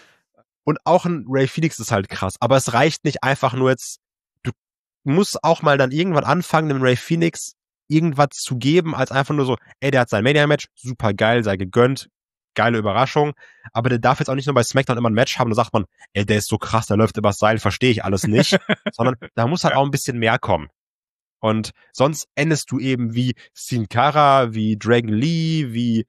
Und auch ein Rey Fenix ist halt krass. Aber es reicht nicht einfach nur jetzt, du musst auch mal dann irgendwann anfangen, dem Rey Fenix irgendwas zu geben, als einfach nur so, ey, der hat sein Mania-Match, super geil, sei gegönnt, geile Überraschung. Aber der darf jetzt auch nicht nur bei SmackDown immer ein Match haben, da sagt man, ey, der ist so krass, der läuft übers Seil, verstehe ich alles nicht. Sondern da muss halt auch ein bisschen mehr kommen. Und sonst endest du eben wie Sin Cara, wie Dragon Lee, wie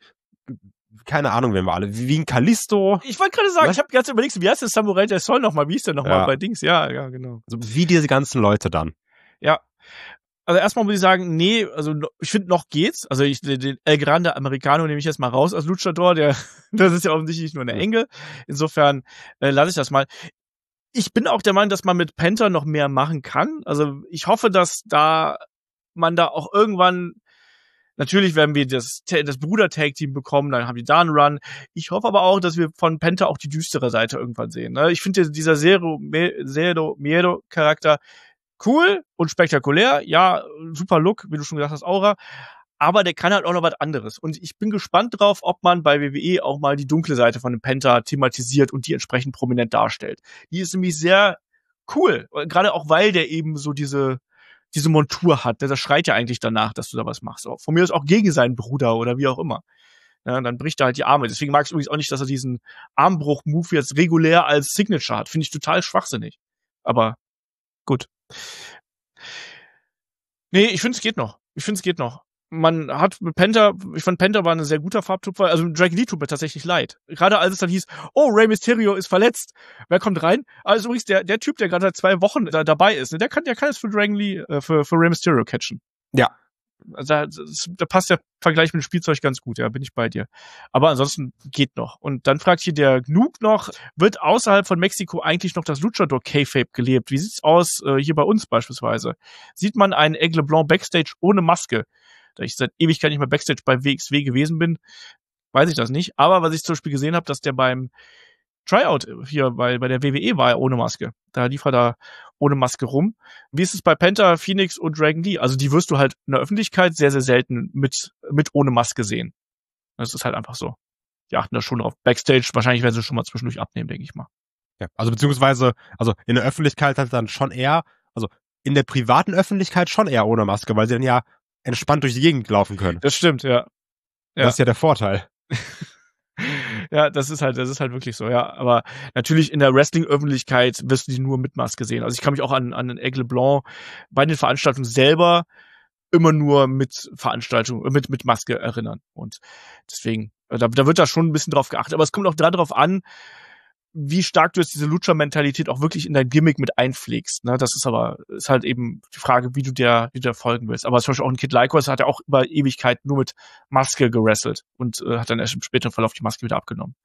keine Ahnung, wen wir alle, wie ein Kalisto. Ich wollte gerade sagen, ne? ich habe ganz überlegt, wie heißt der Samurai der Soul nochmal? Wie ist der nochmal Ja. bei Dings? Ja, ja, genau. Also wie diese ganzen Leute dann. Ja. Also erstmal muss ich sagen, nee, also ich finde, noch geht's. Also ich, den El Grande Americano nehme ich jetzt mal raus als Luchador, der, das ist ja offensichtlich nur eine Engel. Insofern äh, lasse ich das mal. Ich bin auch der Meinung, dass man mit Penta noch mehr machen kann. Also ich hoffe, dass da man da auch irgendwann, natürlich werden wir das, das Bruder-Tag-Team bekommen, dann haben die da einen Run. Ich hoffe aber auch, dass wir von Penta auch die düstere Seite irgendwann sehen. Ich finde dieser Zero Miedo-Charakter cool und spektakulär. Ja, super Look, wie du schon gesagt hast, Aura. Aber der kann halt auch noch was anderes. Und ich bin gespannt drauf, ob man bei W W E auch mal die dunkle Seite von dem Penta thematisiert und die entsprechend prominent darstellt. Die ist nämlich sehr cool. Gerade auch, weil der eben so diese diese Montur hat. Das schreit ja eigentlich danach, dass du da was machst. Von mir ist auch gegen seinen Bruder oder wie auch immer. Ja, dann bricht er halt die Arme. Deswegen mag ich übrigens auch nicht, dass er diesen Armbruch-Move jetzt regulär als Signature hat. Finde ich total schwachsinnig. Aber gut. Nee, ich finde, es geht noch. Ich finde, es geht noch. Man hat mit Penta, ich fand Penta war ein sehr guter Farbtupfer, also Dragon Lee tut mir tatsächlich leid. Gerade als es dann hieß, oh, Rey Mysterio ist verletzt. Wer kommt rein? Also übrigens der, der Typ, der gerade seit zwei Wochen da, dabei ist, ne, der kann, der kann es für Dragon Lee, äh, für, für Rey Mysterio catchen. Ja. Also da, da passt der Vergleich mit dem Spielzeug ganz gut, ja, bin ich bei dir. Aber ansonsten geht noch. Und dann fragt hier der Gnook noch, wird außerhalb von Mexiko eigentlich noch das Luchador Kayfabe gelebt? Wie sieht's aus äh, hier bei uns beispielsweise? Sieht man einen Aigle Blanc Backstage ohne Maske? Da ich seit Ewigkeit nicht mehr Backstage bei W X W gewesen bin, weiß ich das nicht. Aber was ich zum Beispiel gesehen habe, dass der beim Tryout hier bei, bei der W W E war, ohne Maske. Da lief er da ohne Maske rum. Wie ist es bei Penta, Phoenix und Dragon Lee? Also die wirst du halt in der Öffentlichkeit sehr, sehr selten mit, mit ohne Maske sehen. Das ist halt einfach so. Die achten da schon drauf. Backstage, wahrscheinlich werden sie schon mal zwischendurch abnehmen, denke ich mal. Ja, also beziehungsweise, also in der Öffentlichkeit halt dann schon eher, also in der privaten Öffentlichkeit schon eher ohne Maske, weil sie dann ja entspannt durch die Gegend laufen können. Das stimmt, ja. ja. Das ist ja der Vorteil. Ja, das ist halt, das ist halt wirklich so, ja. Aber natürlich in der Wrestling-Öffentlichkeit wirst du die nur mit Maske sehen. Also ich kann mich auch an, an den Aigle Blanc bei den Veranstaltungen selber immer nur mit Veranstaltungen, mit, mit Maske erinnern. Und deswegen, da, da wird da schon ein bisschen drauf geachtet. Aber es kommt auch darauf an, wie stark du jetzt diese Lucha-Mentalität auch wirklich in dein Gimmick mit einpflegst. Ne? Das ist aber, ist halt eben die Frage, wie du der, wie du der folgen willst. Aber zum Beispiel auch ein Kid Lycos hat ja auch über Ewigkeit nur mit Maske gewrestelt und äh, hat dann erst im späteren Verlauf die Maske wieder abgenommen.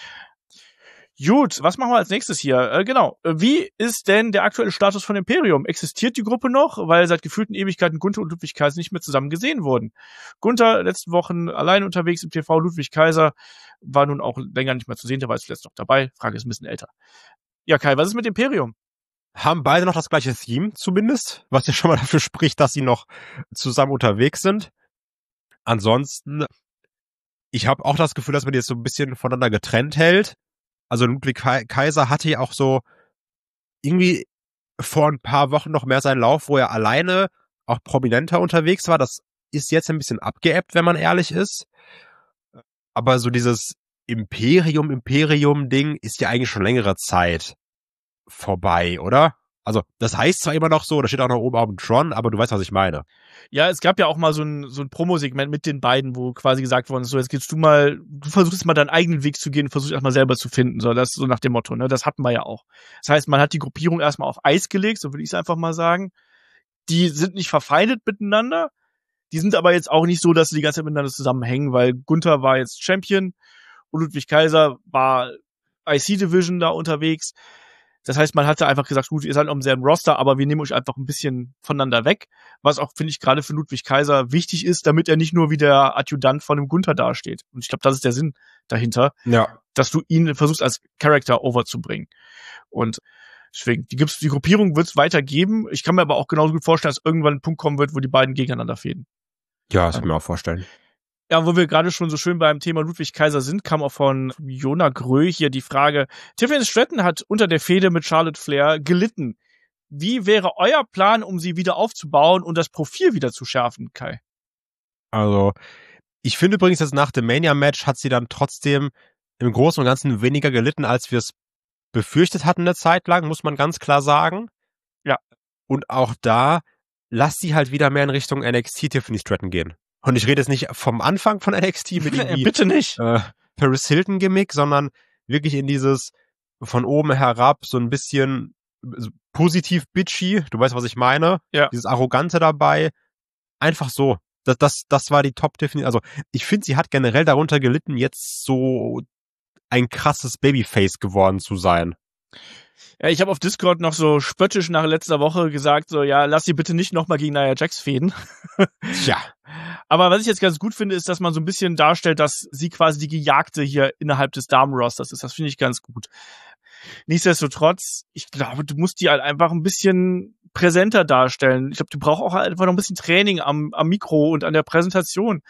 Gut, was machen wir als nächstes hier? Äh, genau, wie ist denn der aktuelle Status von Imperium? Existiert die Gruppe noch? Weil seit gefühlten Ewigkeiten Gunther und Ludwig Kaiser nicht mehr zusammen gesehen wurden. Gunther letzten Wochen allein unterwegs im T V, Ludwig Kaiser war nun auch länger nicht mehr zu sehen, der war jetzt zuletzt noch dabei. Frage ist ein bisschen älter. Ja, Kai, was ist mit Imperium? Haben beide noch das gleiche Theme zumindest, was ja schon mal dafür spricht, dass sie noch zusammen unterwegs sind. Ansonsten, ich habe auch das Gefühl, dass man die jetzt so ein bisschen voneinander getrennt hält. Also Ludwig Kaiser hatte ja auch so irgendwie vor ein paar Wochen noch mehr seinen Lauf, wo er alleine auch prominenter unterwegs war. Das ist jetzt ein bisschen abgeebbt, wenn man ehrlich ist. Aber so dieses Imperium, Imperium-Ding ist ja eigentlich schon längere Zeit vorbei, oder? Also, das heißt zwar immer noch so, da steht auch noch oben auf dem Tron, aber du weißt, was ich meine. Ja, es gab ja auch mal so ein, so ein Promosegment mit den beiden, wo quasi gesagt worden ist, so, jetzt gehst du mal, du versuchst mal deinen eigenen Weg zu gehen, versuchst erstmal selber zu finden, so, das so nach dem Motto, ne, das hatten wir ja auch. Das heißt, man hat die Gruppierung erstmal auf Eis gelegt, so würde ich es einfach mal sagen. Die sind nicht verfeindet miteinander, die sind aber jetzt auch nicht so, dass sie die ganze Zeit miteinander zusammenhängen, weil Gunther war jetzt Champion und Ludwig Kaiser war I C-Division da unterwegs. Das heißt, man hatte einfach gesagt, gut, ihr seid auf dem selben Roster, aber wir nehmen euch einfach ein bisschen voneinander weg, was auch, finde ich, gerade für Ludwig Kaiser wichtig ist, damit er nicht nur wie der Adjutant von einem Gunther dasteht. Und ich glaube, das ist der Sinn dahinter, ja. dass du ihn versuchst, als Charakter overzubringen. Und deswegen, die, gibt's, die Gruppierung wird es weiter geben. Ich kann mir aber auch genauso gut vorstellen, dass irgendwann ein Punkt kommen wird, wo die beiden gegeneinander fäden. Ja, das kann ich mir auch vorstellen. Ja, wo wir gerade schon so schön beim Thema Ludwig Kaiser sind, kam auch von Jona Grö hier die Frage, Tiffany Stratton hat unter der Fehde mit Charlotte Flair gelitten. Wie wäre euer Plan, um sie wieder aufzubauen und das Profil wieder zu schärfen, Kai? Also, ich finde übrigens, dass nach dem Mania-Match hat sie dann trotzdem im Großen und Ganzen weniger gelitten, als wir es befürchtet hatten eine Zeit lang, muss man ganz klar sagen. Ja. Und auch da, lass sie halt wieder mehr in Richtung N X T Tiffany Stratton gehen. Und ich rede jetzt nicht vom Anfang von N X T mit irgendwie Bitte nicht. Äh, Paris Hilton Gimmick, sondern wirklich in dieses von oben herab so ein bisschen positiv bitchy, du weißt, was ich meine? Ja. Dieses Arrogante dabei. Einfach so. Das, das, das war die Top-Definition. Also ich finde, sie hat generell darunter gelitten, jetzt so ein krasses Babyface geworden zu sein. Ja, ich habe auf Discord noch so spöttisch nach letzter Woche gesagt, so, ja, lass sie bitte nicht nochmal gegen Nia Jax fäden. Ja. Aber was ich jetzt ganz gut finde, ist, dass man so ein bisschen darstellt, dass sie quasi die Gejagte hier innerhalb des Damenrosters ist. Das finde ich ganz gut. Nichtsdestotrotz, ich glaube, du musst die halt einfach ein bisschen präsenter darstellen. Ich glaube, du brauchst auch einfach noch ein bisschen Training am, am Mikro und an der Präsentation.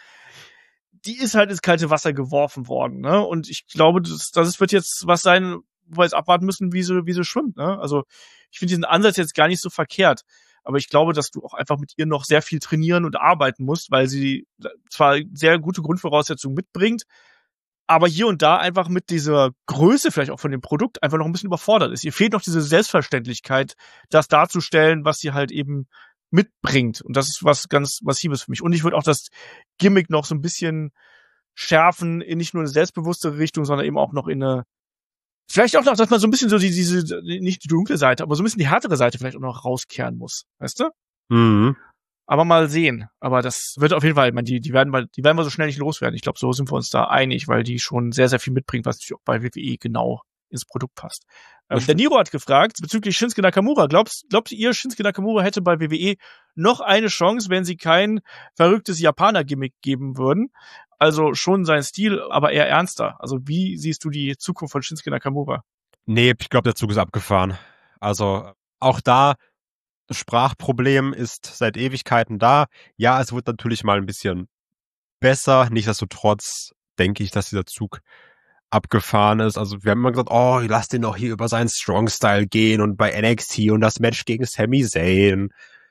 Die ist halt ins kalte Wasser geworfen worden, ne? Und ich glaube, das, das wird jetzt was sein, wo wir jetzt abwarten müssen, wie sie, wie sie schwimmt, ne? Also, ich finde diesen Ansatz jetzt gar nicht so verkehrt. Aber ich glaube, dass du auch einfach mit ihr noch sehr viel trainieren und arbeiten musst, weil sie zwar sehr gute Grundvoraussetzungen mitbringt, aber hier und da einfach mit dieser Größe vielleicht auch von dem Produkt einfach noch ein bisschen überfordert ist. Ihr fehlt noch diese Selbstverständlichkeit, das darzustellen, was sie halt eben mitbringt. Und das ist was ganz Massives für mich. Und ich würde auch das Gimmick noch so ein bisschen schärfen, in nicht nur eine selbstbewusste Richtung, sondern eben auch noch in eine, vielleicht auch noch, dass man so ein bisschen so die, diese, nicht die dunkle Seite, aber so ein bisschen die härtere Seite vielleicht auch noch rauskehren muss. Weißt du? Mhm. Aber mal sehen. Aber das wird auf jeden Fall, ich meine, die, die werden wir, die werden wir so schnell nicht loswerden. Ich glaube, so sind wir uns da einig, weil die schon sehr, sehr viel mitbringt, was natürlich auch bei W W E genau ins Produkt passt. Ähm, der Niro hat gefragt, bezüglich Shinsuke Nakamura, glaubst, glaubt ihr, Shinsuke Nakamura hätte bei W W E noch eine Chance, wenn sie kein verrücktes Japaner-Gimmick geben würden? Also schon sein Stil, aber eher ernster. Also wie siehst du die Zukunft von Shinsuke Nakamura? Nee, ich glaube, der Zug ist abgefahren. Also auch da, das Sprachproblem ist seit Ewigkeiten da. Ja, es wird natürlich mal ein bisschen besser. Nichtsdestotrotz denke ich, dass dieser Zug abgefahren ist. Also wir haben immer gesagt, oh, lass den doch hier über seinen Strong-Style gehen und bei N X T und das Match gegen Sami Zayn.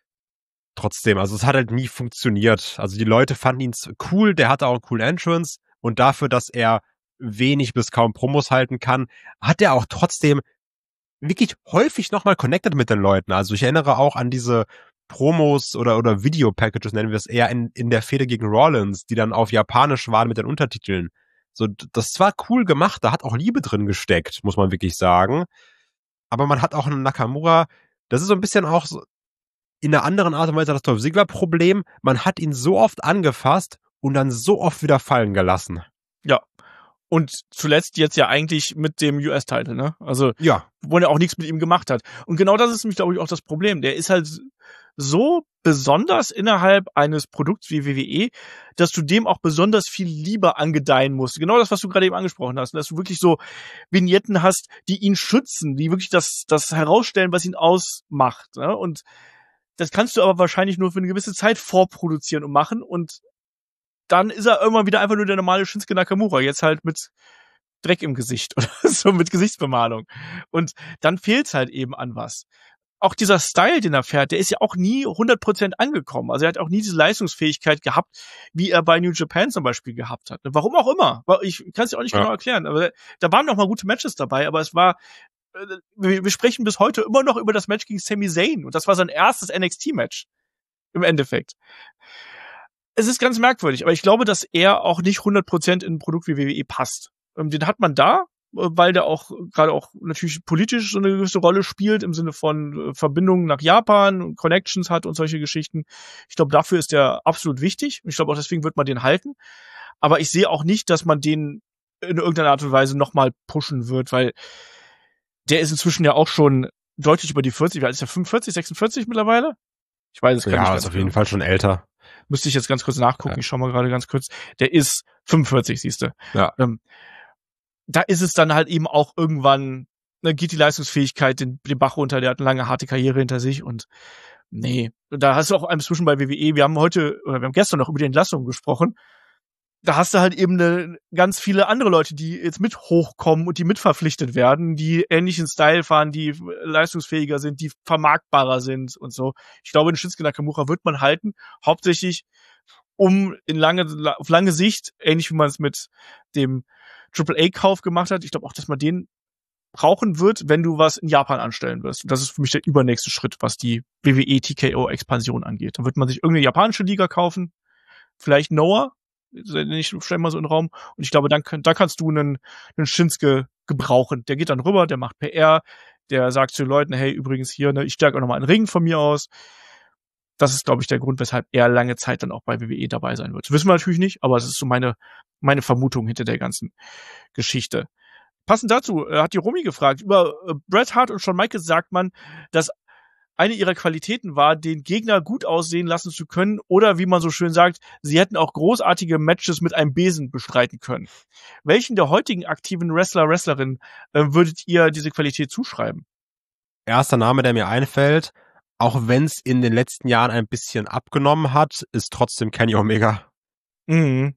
Trotzdem, also es hat halt nie funktioniert. Also die Leute fanden ihn cool, der hatte auch einen coolen Entrance und dafür, dass er wenig bis kaum Promos halten kann, hat er auch trotzdem wirklich häufig nochmal connected mit den Leuten. Also ich erinnere auch an diese Promos oder oder Video-Packages, nennen wir es eher, in in der Fehde gegen Rollins, die dann auf Japanisch waren mit den Untertiteln. So, das war cool gemacht, da hat auch Liebe drin gesteckt, muss man wirklich sagen. Aber man hat auch einen Nakamura, das ist so ein bisschen auch so in einer anderen Art und Weise das Dolph Ziggler-Problem. Man hat ihn so oft angefasst und dann so oft wieder fallen gelassen. Ja. Und zuletzt jetzt ja eigentlich mit dem U S-Title, ne? Also, ja, wo er auch nichts mit ihm gemacht hat. Und genau das ist nämlich, glaube ich, auch das Problem. Der ist halt so besonders innerhalb eines Produkts wie W W E, dass du dem auch besonders viel Liebe angedeihen musst. Genau das, was du gerade eben angesprochen hast. Dass du wirklich so Vignetten hast, die ihn schützen, die wirklich das, das herausstellen, was ihn ausmacht. Ne? Und das kannst du aber wahrscheinlich nur für eine gewisse Zeit vorproduzieren und machen. Und dann ist er irgendwann wieder einfach nur der normale Shinsuke Nakamura. Jetzt halt mit Dreck im Gesicht oder so, mit Gesichtsbemalung. Und dann fehlt's halt eben an was. auch dieser Style, den er fährt, der ist ja auch nie hundert Prozent angekommen. Also er hat auch nie diese Leistungsfähigkeit gehabt, wie er bei New Japan zum Beispiel gehabt hat. Warum auch immer. Ich kann es dir auch nicht ja. genau erklären. Aber da waren noch mal gute Matches dabei, aber es war, wir, wir sprechen bis heute immer noch über das Match gegen Sami Zayn. Und das war sein erstes N X T-Match. Im Endeffekt. Es ist ganz merkwürdig, aber ich glaube, dass er auch nicht hundert Prozent in ein Produkt wie W W E passt. Den hat man da, weil der auch gerade auch natürlich politisch so eine gewisse Rolle spielt, im Sinne von Verbindungen nach Japan und Connections hat und solche Geschichten. Ich glaube, dafür ist der absolut wichtig. Ich glaube auch, deswegen wird man den halten. Aber ich sehe auch nicht, dass man den in irgendeiner Art und Weise nochmal pushen wird, weil der ist inzwischen ja auch schon deutlich über die vierzig. Wie alt ist der? fünfundvierzig, sechsundvierzig mittlerweile? Ich weiß es gar ja, nicht. Ja, ist auf jeden genau. Fall schon älter. Müsste ich jetzt ganz kurz nachgucken. Ja. Ich schau mal gerade ganz kurz. Der ist fünfundvierzig, siehst du. Ja. Ähm, da ist es dann halt eben auch irgendwann, ne, geht die Leistungsfähigkeit den, den Bach runter, der hat eine lange, harte Karriere hinter sich und nee, da hast du auch inzwischen bei W W E, wir haben heute, oder wir haben gestern noch über die Entlassung gesprochen, da hast du halt eben eine, ganz viele andere Leute, die jetzt mit hochkommen und die mitverpflichtet werden, die ähnlichen Style fahren, die leistungsfähiger sind, die vermarktbarer sind und so. Ich glaube, den Shinsuke Nakamura wird man halten, hauptsächlich um in lange, auf lange Sicht, ähnlich wie man es mit dem Triple A-Kauf gemacht hat. Ich glaube auch, dass man den brauchen wird, wenn du was in Japan anstellen wirst. Und das ist für mich der übernächste Schritt, was die W W E T K O-Expansion angeht. Dann wird man sich irgendeine japanische Liga kaufen, vielleicht Noah, ich stelle mal so in den Raum. Und ich glaube, dann da kannst du einen, einen Shinsuke gebrauchen. Der geht dann rüber, der macht P R, der sagt zu den Leuten, hey, übrigens hier, ne, ich stärke auch nochmal einen Ring von mir aus. Das ist, glaube ich, der Grund, weshalb er lange Zeit dann auch bei W W E dabei sein wird. Das wissen wir natürlich nicht, aber es ist so meine meine Vermutung hinter der ganzen Geschichte. Passend dazu äh, hat die Romy gefragt, über äh, Bret Hart und Shawn Michaels sagt man, dass eine ihrer Qualitäten war, den Gegner gut aussehen lassen zu können oder, wie man so schön sagt, sie hätten auch großartige Matches mit einem Besen bestreiten können. Welchen der heutigen aktiven Wrestler, Wrestlerinnen äh, würdet ihr diese Qualität zuschreiben? Erster Name, der mir einfällt, auch wenn es in den letzten Jahren ein bisschen abgenommen hat, ist trotzdem Kenny Omega. Mhm.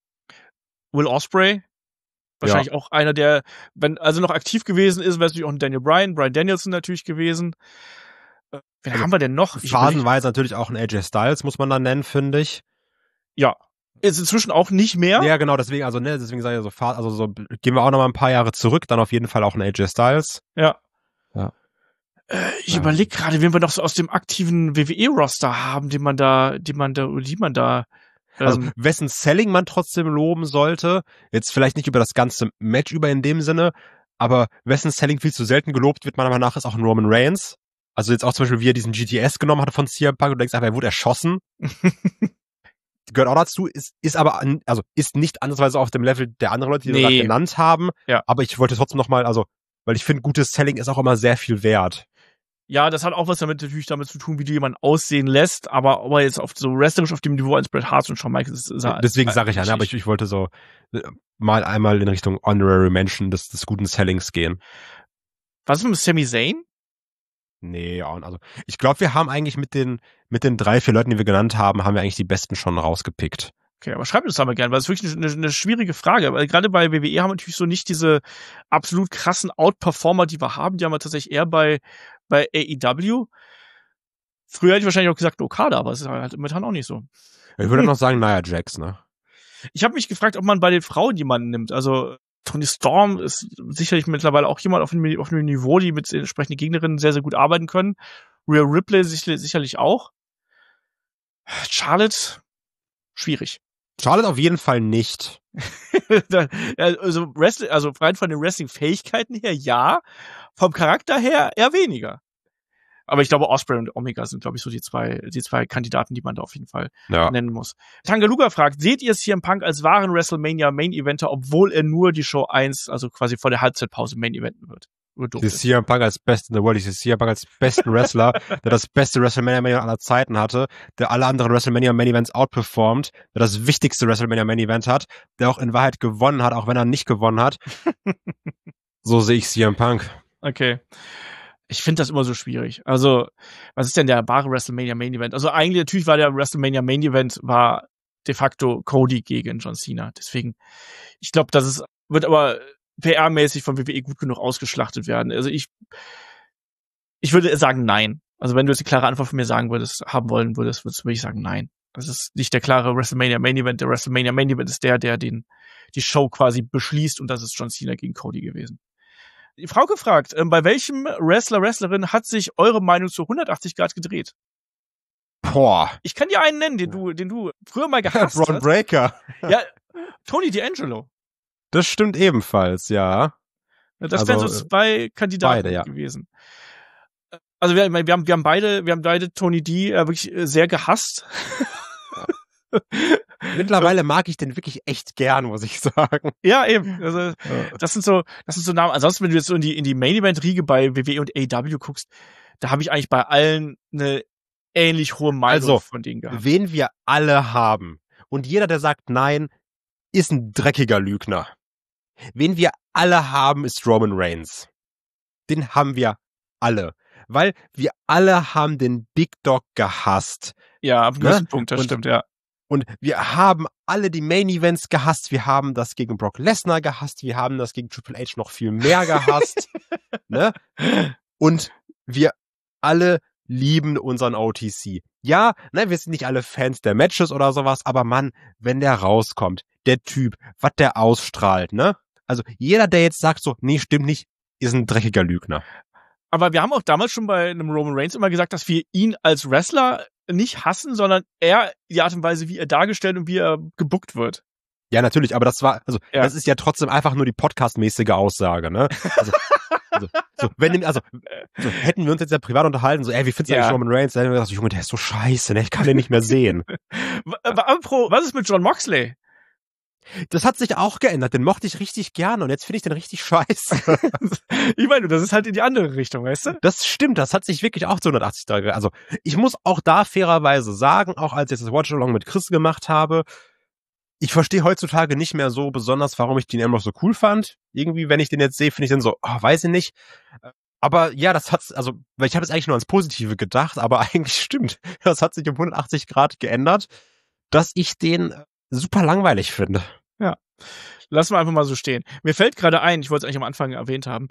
Will Ospreay? Wahrscheinlich ja. auch einer, der, wenn also noch aktiv gewesen ist, wäre es natürlich auch ein Daniel Bryan, Bryan Danielson natürlich gewesen. Äh, wen also haben wir denn noch? Phasenweise natürlich auch ein A J Styles, muss man dann nennen, finde ich. Ja. Ist inzwischen auch nicht mehr. Ja, genau, deswegen, also, ne, deswegen sage ich so, also so, gehen wir auch noch mal ein paar Jahre zurück, dann auf jeden Fall auch ein A J Styles. Ja. Ja. Äh, ich ja. überlege gerade, wen wir noch so aus dem aktiven W W E-Roster haben, den man da, die man da, die man da, Also, wessen Selling man trotzdem loben sollte, jetzt vielleicht nicht über das ganze Match über in dem Sinne, aber wessen Selling viel zu selten gelobt wird, meiner Meinung nach, ist auch ein Roman Reigns. Also jetzt auch zum Beispiel, wie er diesen G T S genommen hat von C M Punk und du denkst einfach, er wurde erschossen. Gehört auch dazu, ist, ist aber, an, also ist nicht andersweise auf dem Level der anderen Leute, die nee. wir gerade genannt haben. Ja. Aber ich wollte trotzdem nochmal, also, weil ich finde, gutes Selling ist auch immer sehr viel wert. Ja, das hat auch was damit natürlich damit zu tun, wie du jemanden aussehen lässt, aber ob er jetzt auf so wrestlerisch auf dem Niveau als Bret Hart und Shawn Michaels ist, ist er deswegen sage ich ja, ne, aber ich, ich wollte so mal einmal in Richtung Honorary Mention des, des guten Sellings gehen. Was ist mit Sami Zayn? Nee, also ich glaube, wir haben eigentlich mit den mit den drei, vier Leuten, die wir genannt haben, haben wir eigentlich die besten schon rausgepickt. Okay, aber schreibt uns da mal gerne, weil es ist wirklich eine, eine schwierige Frage. Weil gerade bei W W E haben wir natürlich so nicht diese absolut krassen Outperformer, die wir haben. Die haben wir tatsächlich eher bei bei A E W. Früher hätte ich wahrscheinlich auch gesagt Okada, aber es ist halt momentan auch nicht so. Ich würde noch sagen Nia Jax, ne? Ich habe mich gefragt, ob man bei den Frauen jemanden nimmt. Also Toni Storm ist sicherlich mittlerweile auch jemand auf einem, auf einem Niveau, die mit entsprechenden Gegnerinnen sehr, sehr gut arbeiten können. Rhea Ripley sicherlich auch. Charlotte, schwierig. Charlotte auf jeden Fall nicht. also, Wrestling, also rein von den Wrestling-Fähigkeiten her, ja. Vom Charakter her eher weniger. Aber ich glaube, Ospreay und Omega sind, glaube ich, so die zwei, die zwei Kandidaten, die man da auf jeden Fall ja. nennen muss. Tangaluga fragt, seht ihr C M Punk als wahren WrestleMania Main-Eventer, obwohl er nur die Show eins, also quasi vor der Halbzeitpause Main-Eventen wird? Ich sehe C M Punk als Best in the World, ich sehe C M Punk als besten Wrestler, der das beste WrestleMania Main Event aller Zeiten hatte, der alle anderen WrestleMania Main Events outperformt, der das wichtigste WrestleMania Main Event hat, der auch in Wahrheit gewonnen hat, auch wenn er nicht gewonnen hat. So sehe ich C M Punk. Okay. Ich finde das immer so schwierig. Also, was ist denn der wahre WrestleMania Main Event? Also eigentlich, natürlich war der WrestleMania Main Event war de facto Cody gegen John Cena. Deswegen, ich glaube, das ist, wird aber P R-mäßig von W W E gut genug ausgeschlachtet werden. Also ich, Ich würde sagen nein. Also wenn du jetzt die klare Antwort von mir sagen würdest, haben wollen würdest, würde ich sagen nein. Das ist nicht der klare WrestleMania Main Event. Der WrestleMania Main Event ist der, der den die Show quasi beschließt, und das ist John Cena gegen Cody gewesen. Die Frau gefragt, äh, bei welchem Wrestler, Wrestlerin hat sich eure Meinung zu hundertachtzig Grad gedreht? Boah. Ich kann dir einen nennen, den du, den du früher mal gehasst Braun hast. Breaker. Ja, Tony D'Angelo. Das stimmt ebenfalls, ja. Das Also, wären so zwei Kandidaten beide, ja. gewesen. Also wir, wir haben, wir haben beide, wir haben beide Tony D äh, wirklich sehr gehasst. Mittlerweile mag ich den wirklich echt gern, muss ich sagen. Ja, eben. Also, das sind so, das sind so Namen. Ansonsten, wenn du jetzt so in die, in die Main-Event-Riege bei W W E und A E W guckst, da habe ich eigentlich bei allen eine ähnlich hohe Meinung also, von denen gehabt. Wen wir alle haben. Und jeder, der sagt nein, ist ein dreckiger Lügner. Wen wir alle haben, ist Roman Reigns. Den haben wir alle. Weil wir alle haben den Big Dog gehasst. Ja, ab einem gewissen Ne? Punkt, das Und- stimmt, ja. Und wir haben alle die Main Events gehasst. Wir haben das gegen Brock Lesnar gehasst. Wir haben das gegen Triple H noch viel mehr gehasst. Ne? Und wir alle lieben unseren O T C. Ja, ne, wir sind nicht alle Fans der Matches oder sowas, aber Mann, wenn der rauskommt, der Typ, was der ausstrahlt, ne? Also jeder, der jetzt sagt so, nee, stimmt nicht, ist ein dreckiger Lügner. Aber wir haben auch damals schon bei einem Roman Reigns immer gesagt, dass wir ihn als Wrestler nicht hassen, sondern eher die Art und Weise, wie er dargestellt und wie er gebuckt wird. Ja, natürlich, aber das war, also Ja. das ist ja trotzdem einfach nur die podcastmäßige Aussage, ne? Also, also, so, wenn, also so, hätten wir uns jetzt ja privat unterhalten, so, ey, wie findest du Ja. eigentlich Roman Reigns? Dann hätten wir gesagt, Junge, der ist so scheiße, ne? Ich kann den nicht mehr sehen. Aber apropos, was ist mit John Moxley? Das hat sich auch geändert, den mochte ich richtig gerne und jetzt finde ich den richtig scheiße. Ich meine, das ist halt in die andere Richtung, weißt du? Das stimmt, das hat sich wirklich auch zu hundertachtzig Grad. Also ich muss auch da fairerweise sagen, auch als ich das Watch-Along mit Chris gemacht habe, ich verstehe heutzutage nicht mehr so besonders, warum ich den immer noch so cool fand. Irgendwie, wenn ich den jetzt sehe, finde ich den so, oh, weiß ich nicht. Aber ja, das hat's, also, weil ich habe jetzt eigentlich nur ans Positive gedacht, aber eigentlich stimmt. Das hat sich um hundertachtzig Grad geändert, dass ich den super langweilig finde. Ja. Lassen wir einfach mal so stehen. Mir fällt gerade ein, ich wollte es eigentlich am Anfang erwähnt haben,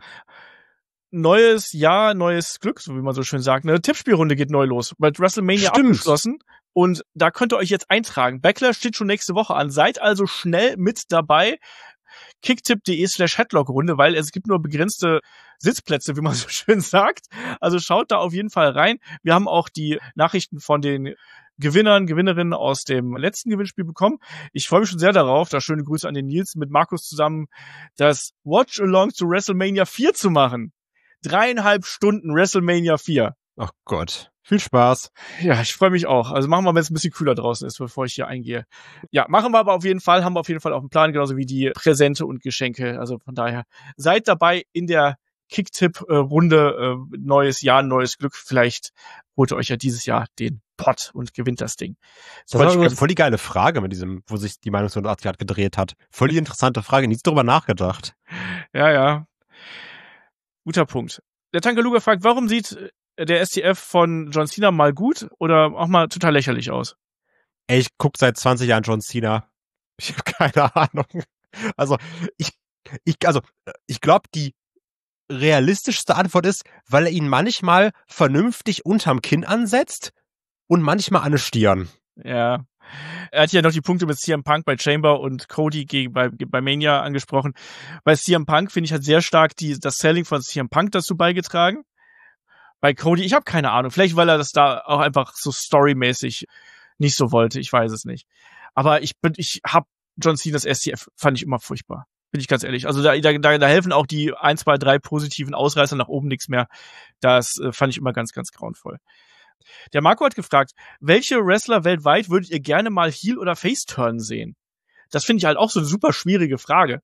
neues Jahr, neues Glück, so wie man so schön sagt. Eine Tippspielrunde geht neu los. Bald WrestleMania Stimmt. abgeschlossen. Und da könnt ihr euch jetzt eintragen. Backlash steht schon nächste Woche an. Seid also schnell mit dabei. Kicktipp.de slash Headlock-Runde, weil es gibt nur begrenzte Sitzplätze, wie man so schön sagt. Also schaut da auf jeden Fall rein. Wir haben auch die Nachrichten von den Gewinnern, Gewinnerinnen aus dem letzten Gewinnspiel bekommen. Ich freue mich schon sehr darauf, da schöne Grüße an den Nils, mit Markus zusammen das Watch-Along zu WrestleMania vier zu machen. Dreieinhalb Stunden WrestleMania vier. Oh Gott. Viel Spaß. Ja, ich freue mich auch. Also machen wir, wenn es ein bisschen kühler draußen ist, bevor ich hier eingehe. Ja, machen wir aber auf jeden Fall, haben wir auf jeden Fall auf dem Plan, genauso wie die Präsente und Geschenke. Also von daher, seid dabei in der Kicktipp-Runde. Äh, neues Jahr, neues Glück. Vielleicht holt ihr euch ja dieses Jahr den Pott und gewinnt das Ding. Das war übrigens voll die geile Frage mit diesem, wo sich die Meinung zu hundertachtzig Grad gedreht hat. Voll die interessante Frage, nichts drüber nachgedacht. Ja, ja. Guter Punkt. Der Tankaluga fragt, warum sieht der S T F von John Cena mal gut oder auch mal total lächerlich aus? Ey, ich guck seit zwanzig Jahren John Cena. Ich habe keine Ahnung. Also, ich, ich, also, ich glaube, die realistischste Antwort ist, weil er ihn manchmal vernünftig unterm Kinn ansetzt und manchmal an der Stirn. Ja. Er hat ja noch die Punkte mit C M Punk bei Chamber und Cody gegen, bei, bei Mania angesprochen. Bei C M Punk finde ich halt sehr stark die, das Selling von C M Punk dazu beigetragen. Bei Cody, ich habe keine Ahnung. Vielleicht, weil er das da auch einfach so storymäßig nicht so wollte. Ich weiß es nicht. Aber ich bin, ich hab John Cena's S T F fand ich immer furchtbar. Bin ich ganz ehrlich. Also da, da, da helfen auch die ein, zwei, drei positiven Ausreißer nach oben nichts mehr. Das äh, fand ich immer ganz, ganz grauenvoll. Der Marco hat gefragt, welche Wrestler weltweit würdet ihr gerne mal Heel oder Face Turn sehen? Das finde ich halt auch so eine super schwierige Frage.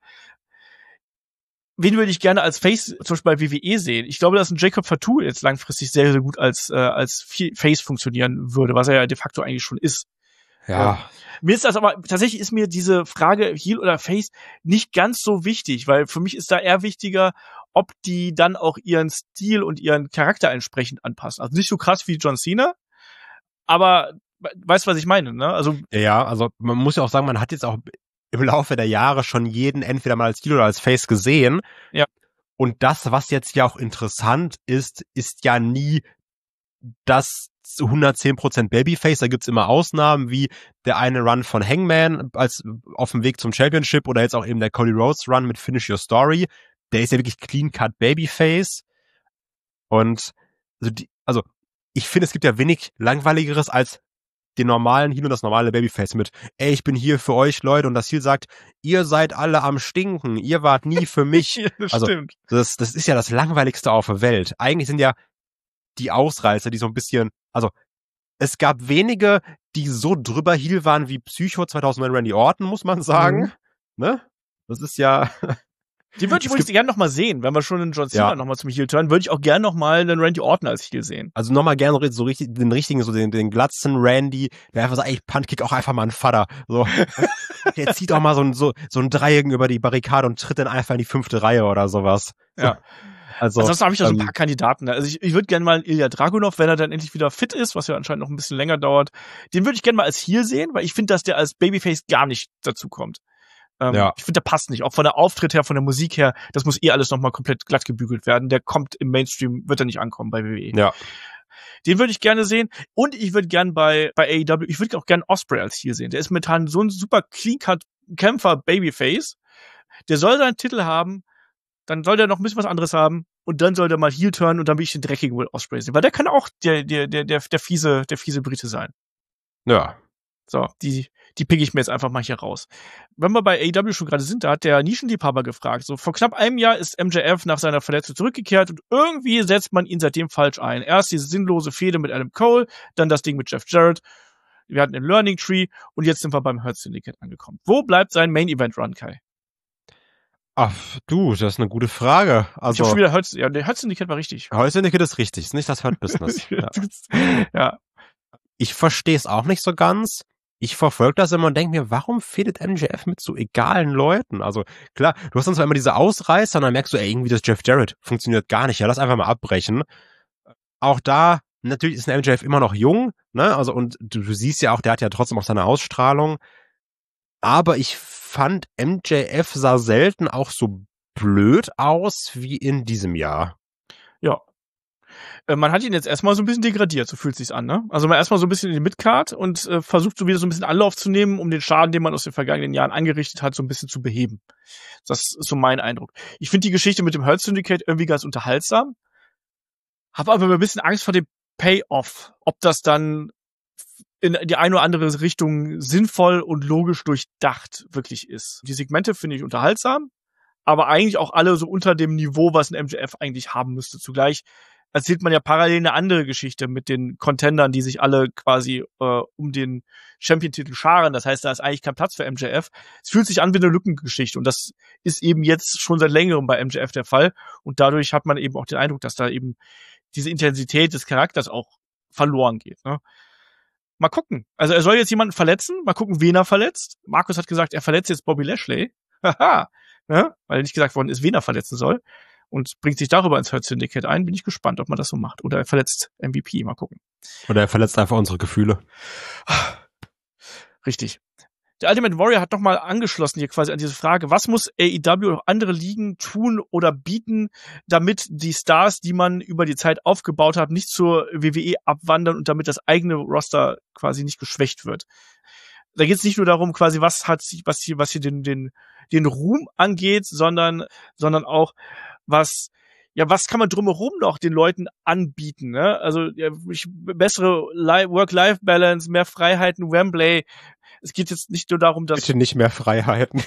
Wen würde ich gerne als Face zum Beispiel bei W W E sehen? Ich glaube, dass ein Jacob Fatu jetzt langfristig sehr, sehr gut als äh, als Face funktionieren würde, was er ja de facto eigentlich schon ist. Ja. Mir ist das aber, tatsächlich ist mir diese Frage Heel oder Face nicht ganz so wichtig, weil für mich ist da eher wichtiger, ob die dann auch ihren Stil und ihren Charakter entsprechend anpassen. Also nicht so krass wie John Cena, aber weißt du, was ich meine, ne? Also Ja, also man muss ja auch sagen, man hat jetzt auch im Laufe der Jahre schon jeden entweder mal als Heel oder als Face gesehen. Ja. Und das, was jetzt ja auch interessant ist, ist ja nie das zu hundertzehn Prozent Babyface. Da gibt's immer Ausnahmen, wie der eine Run von Hangman als auf dem Weg zum Championship oder jetzt auch eben der Cody Rhodes Run mit Finish Your Story. Der ist ja wirklich clean-cut Babyface. Und also, die, also ich finde, es gibt ja wenig Langweiligeres als den normalen Heel und das normale Babyface mit, ey, ich bin hier für euch, Leute, und das Heel sagt, ihr seid alle am Stinken, ihr wart nie für mich. Ja, das also, stimmt. Das, das ist ja das Langweiligste auf der Welt. Eigentlich sind ja die Ausreißer, die so ein bisschen, also, es gab wenige, die so drüber Heel waren wie Psycho zweitausendneun Randy Orton, muss man sagen. Mhm. Ne? Das ist ja... Die würde ich übrigens gerne noch mal sehen, wenn wir schon einen John Cena ja. noch mal zum Heel turnen, würde ich auch gerne noch mal einen Randy Orton als Heel sehen. Also noch mal gerne so richtig den richtigen, so den, den glatzen Randy, der einfach sagt, ey, ich Puntkick auch einfach mal einen Vater. So, der zieht auch mal so ein so so ein Dreiecken über die Barrikade und tritt dann einfach in die fünfte Reihe oder sowas. Ja. Also, Ansonsten habe ich da so ein ähm, paar Kandidaten. Also ich, ich würde gerne mal einen Ilya Dragunov, wenn er dann endlich wieder fit ist, was ja anscheinend noch ein bisschen länger dauert, den würde ich gerne mal als Heel sehen, weil ich finde, dass der als Babyface gar nicht dazu kommt. Ähm, ja. Ich finde, der passt nicht. Auch von der Auftritt her, von der Musik her, das muss eh alles nochmal komplett glatt gebügelt werden. Der kommt im Mainstream, wird er nicht ankommen bei W W E. Ja. Den würde ich gerne sehen. Und ich würde gerne bei, bei A E W, ich würde auch gerne Ospreay als Heel sehen. Der ist momentan so ein super Clean-Cut-Kämpfer Babyface. Der soll seinen Titel haben, dann soll der noch ein bisschen was anderes haben und dann soll der mal Heel turnen und dann will ich den dreckigen Will Ospreay sehen. Weil der kann auch der, der, der, der, der fiese, der fiese Brite sein. Ja. So, die, die pick ich mir jetzt einfach mal hier raus. Wenn wir bei A E W schon gerade sind, da hat der Nischenliebhaber gefragt. So, vor knapp einem Jahr ist M J F nach seiner Verletzung zurückgekehrt und irgendwie setzt man ihn seitdem falsch ein. Erst diese sinnlose Fehde mit Adam Cole, dann das Ding mit Jeff Jarrett. Wir hatten den Learning Tree und jetzt sind wir beim Hurt Syndicate angekommen. Wo bleibt sein Main Event Run, Kai? Ach, du, das ist eine gute Frage. Also, ich hab schon wieder Hurt, ja, der Hurt Syndicate war richtig. Hurt Syndicate ist richtig, ist nicht das Hurt Business. ja. ja. Ich verstehe es auch nicht so ganz. Ich verfolge das immer und denke mir, warum fädet M J F mit so egalen Leuten? Also klar, du hast dann zwar immer diese Ausreißer und dann merkst du, ey, irgendwie das Jeff Jarrett funktioniert gar nicht. Ja, lass einfach mal abbrechen. Auch da, natürlich ist ein M J F immer noch jung, ne? Also und du, du siehst ja auch, der hat ja trotzdem auch seine Ausstrahlung. Aber ich fand, M J F sah selten auch so blöd aus wie in diesem Jahr. Ja. Man hat ihn jetzt erstmal so ein bisschen degradiert, so fühlt sich's an, ne? Also man erstmal so ein bisschen in die Midcard und äh, versucht so wieder so ein bisschen Anlauf zu nehmen, um den Schaden, den man aus den vergangenen Jahren angerichtet hat, so ein bisschen zu beheben. Das ist so mein Eindruck. Ich finde die Geschichte mit dem Hurt Syndicate irgendwie ganz unterhaltsam, habe aber ein bisschen Angst vor dem Payoff, ob das dann in die eine oder andere Richtung sinnvoll und logisch durchdacht wirklich ist. Die Segmente finde ich unterhaltsam, aber eigentlich auch alle so unter dem Niveau, was ein M J F eigentlich haben müsste. Zugleich erzählt man ja parallel eine andere Geschichte mit den Contendern, die sich alle quasi äh, um den Champion-Titel scharen. Das heißt, da ist eigentlich kein Platz für M J F. Es fühlt sich an wie eine Lückengeschichte und das ist eben jetzt schon seit längerem bei M J F der Fall und dadurch hat man eben auch den Eindruck, dass da eben diese Intensität des Charakters auch verloren geht. Ne? Mal gucken. Also er soll jetzt jemanden verletzen. Mal gucken, wen er verletzt. Markus hat gesagt, er verletzt jetzt Bobby Lashley. Haha. Ne? Weil nicht gesagt worden ist, wen er verletzen soll. Und bringt sich darüber ins Hurt Syndicate ein. Bin ich gespannt, ob man das so macht. Oder er verletzt M V P. Mal gucken. Oder er verletzt einfach unsere Gefühle. Richtig. Der Ultimate Warrior hat nochmal angeschlossen hier quasi an diese Frage, was muss A E W oder andere Ligen tun oder bieten, damit die Stars, die man über die Zeit aufgebaut hat, nicht zur W W E abwandern und damit das eigene Roster quasi nicht geschwächt wird. Da geht es nicht nur darum, quasi, was hat sich, was hier, was hier den, den, den Ruhm angeht, sondern, sondern auch, was, ja, was kann man drumherum noch den Leuten anbieten, ne? Also, ja, bessere Work-Life-Balance, mehr Freiheiten, Wembley. Es geht jetzt nicht nur darum, dass... Bitte nicht mehr Freiheiten.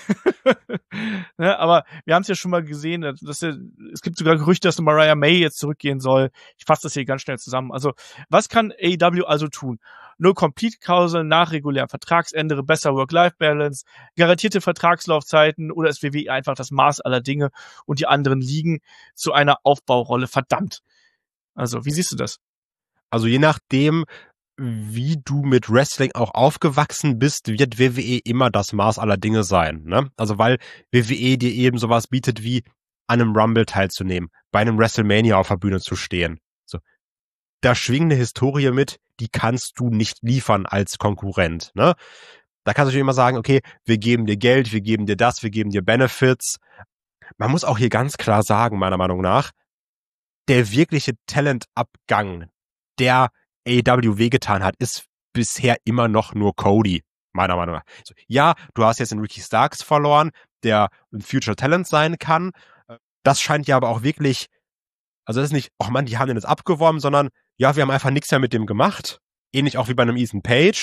ne, aber wir haben es ja schon mal gesehen, dass er, es gibt sogar Gerüchte, dass Mariah May jetzt zurückgehen soll. Ich fasse das hier ganz schnell zusammen. Also, was kann A E W also tun? No Complete-Klausel nach regulären Vertragsende, besser Work-Life-Balance, garantierte Vertragslaufzeiten oder ist W W E einfach das Maß aller Dinge und die anderen Ligen zu einer Aufbaurolle verdammt? Also, wie siehst du das? Also je nachdem, wie du mit Wrestling auch aufgewachsen bist, wird W W E immer das Maß aller Dinge sein, ne? Also weil W W E dir eben sowas bietet wie an einem Rumble teilzunehmen, bei einem WrestleMania auf der Bühne zu stehen. So. Da schwingt eine Historie mit, die kannst du nicht liefern als Konkurrent, ne? Da kannst du natürlich immer sagen, okay, wir geben dir Geld, wir geben dir das, wir geben dir Benefits, man muss auch hier ganz klar sagen, meiner Meinung nach, der wirkliche Talentabgang, der A E W wehgetan hat, ist bisher immer noch nur Cody, meiner Meinung nach. Also, ja, du hast jetzt einen Ricky Starks verloren, der ein Future Talent sein kann. Das scheint ja aber auch wirklich, also das ist nicht, ach man, die haben den jetzt abgeworben, sondern ja, wir haben einfach nichts mehr mit dem gemacht. Ähnlich auch wie bei einem Ethan Page.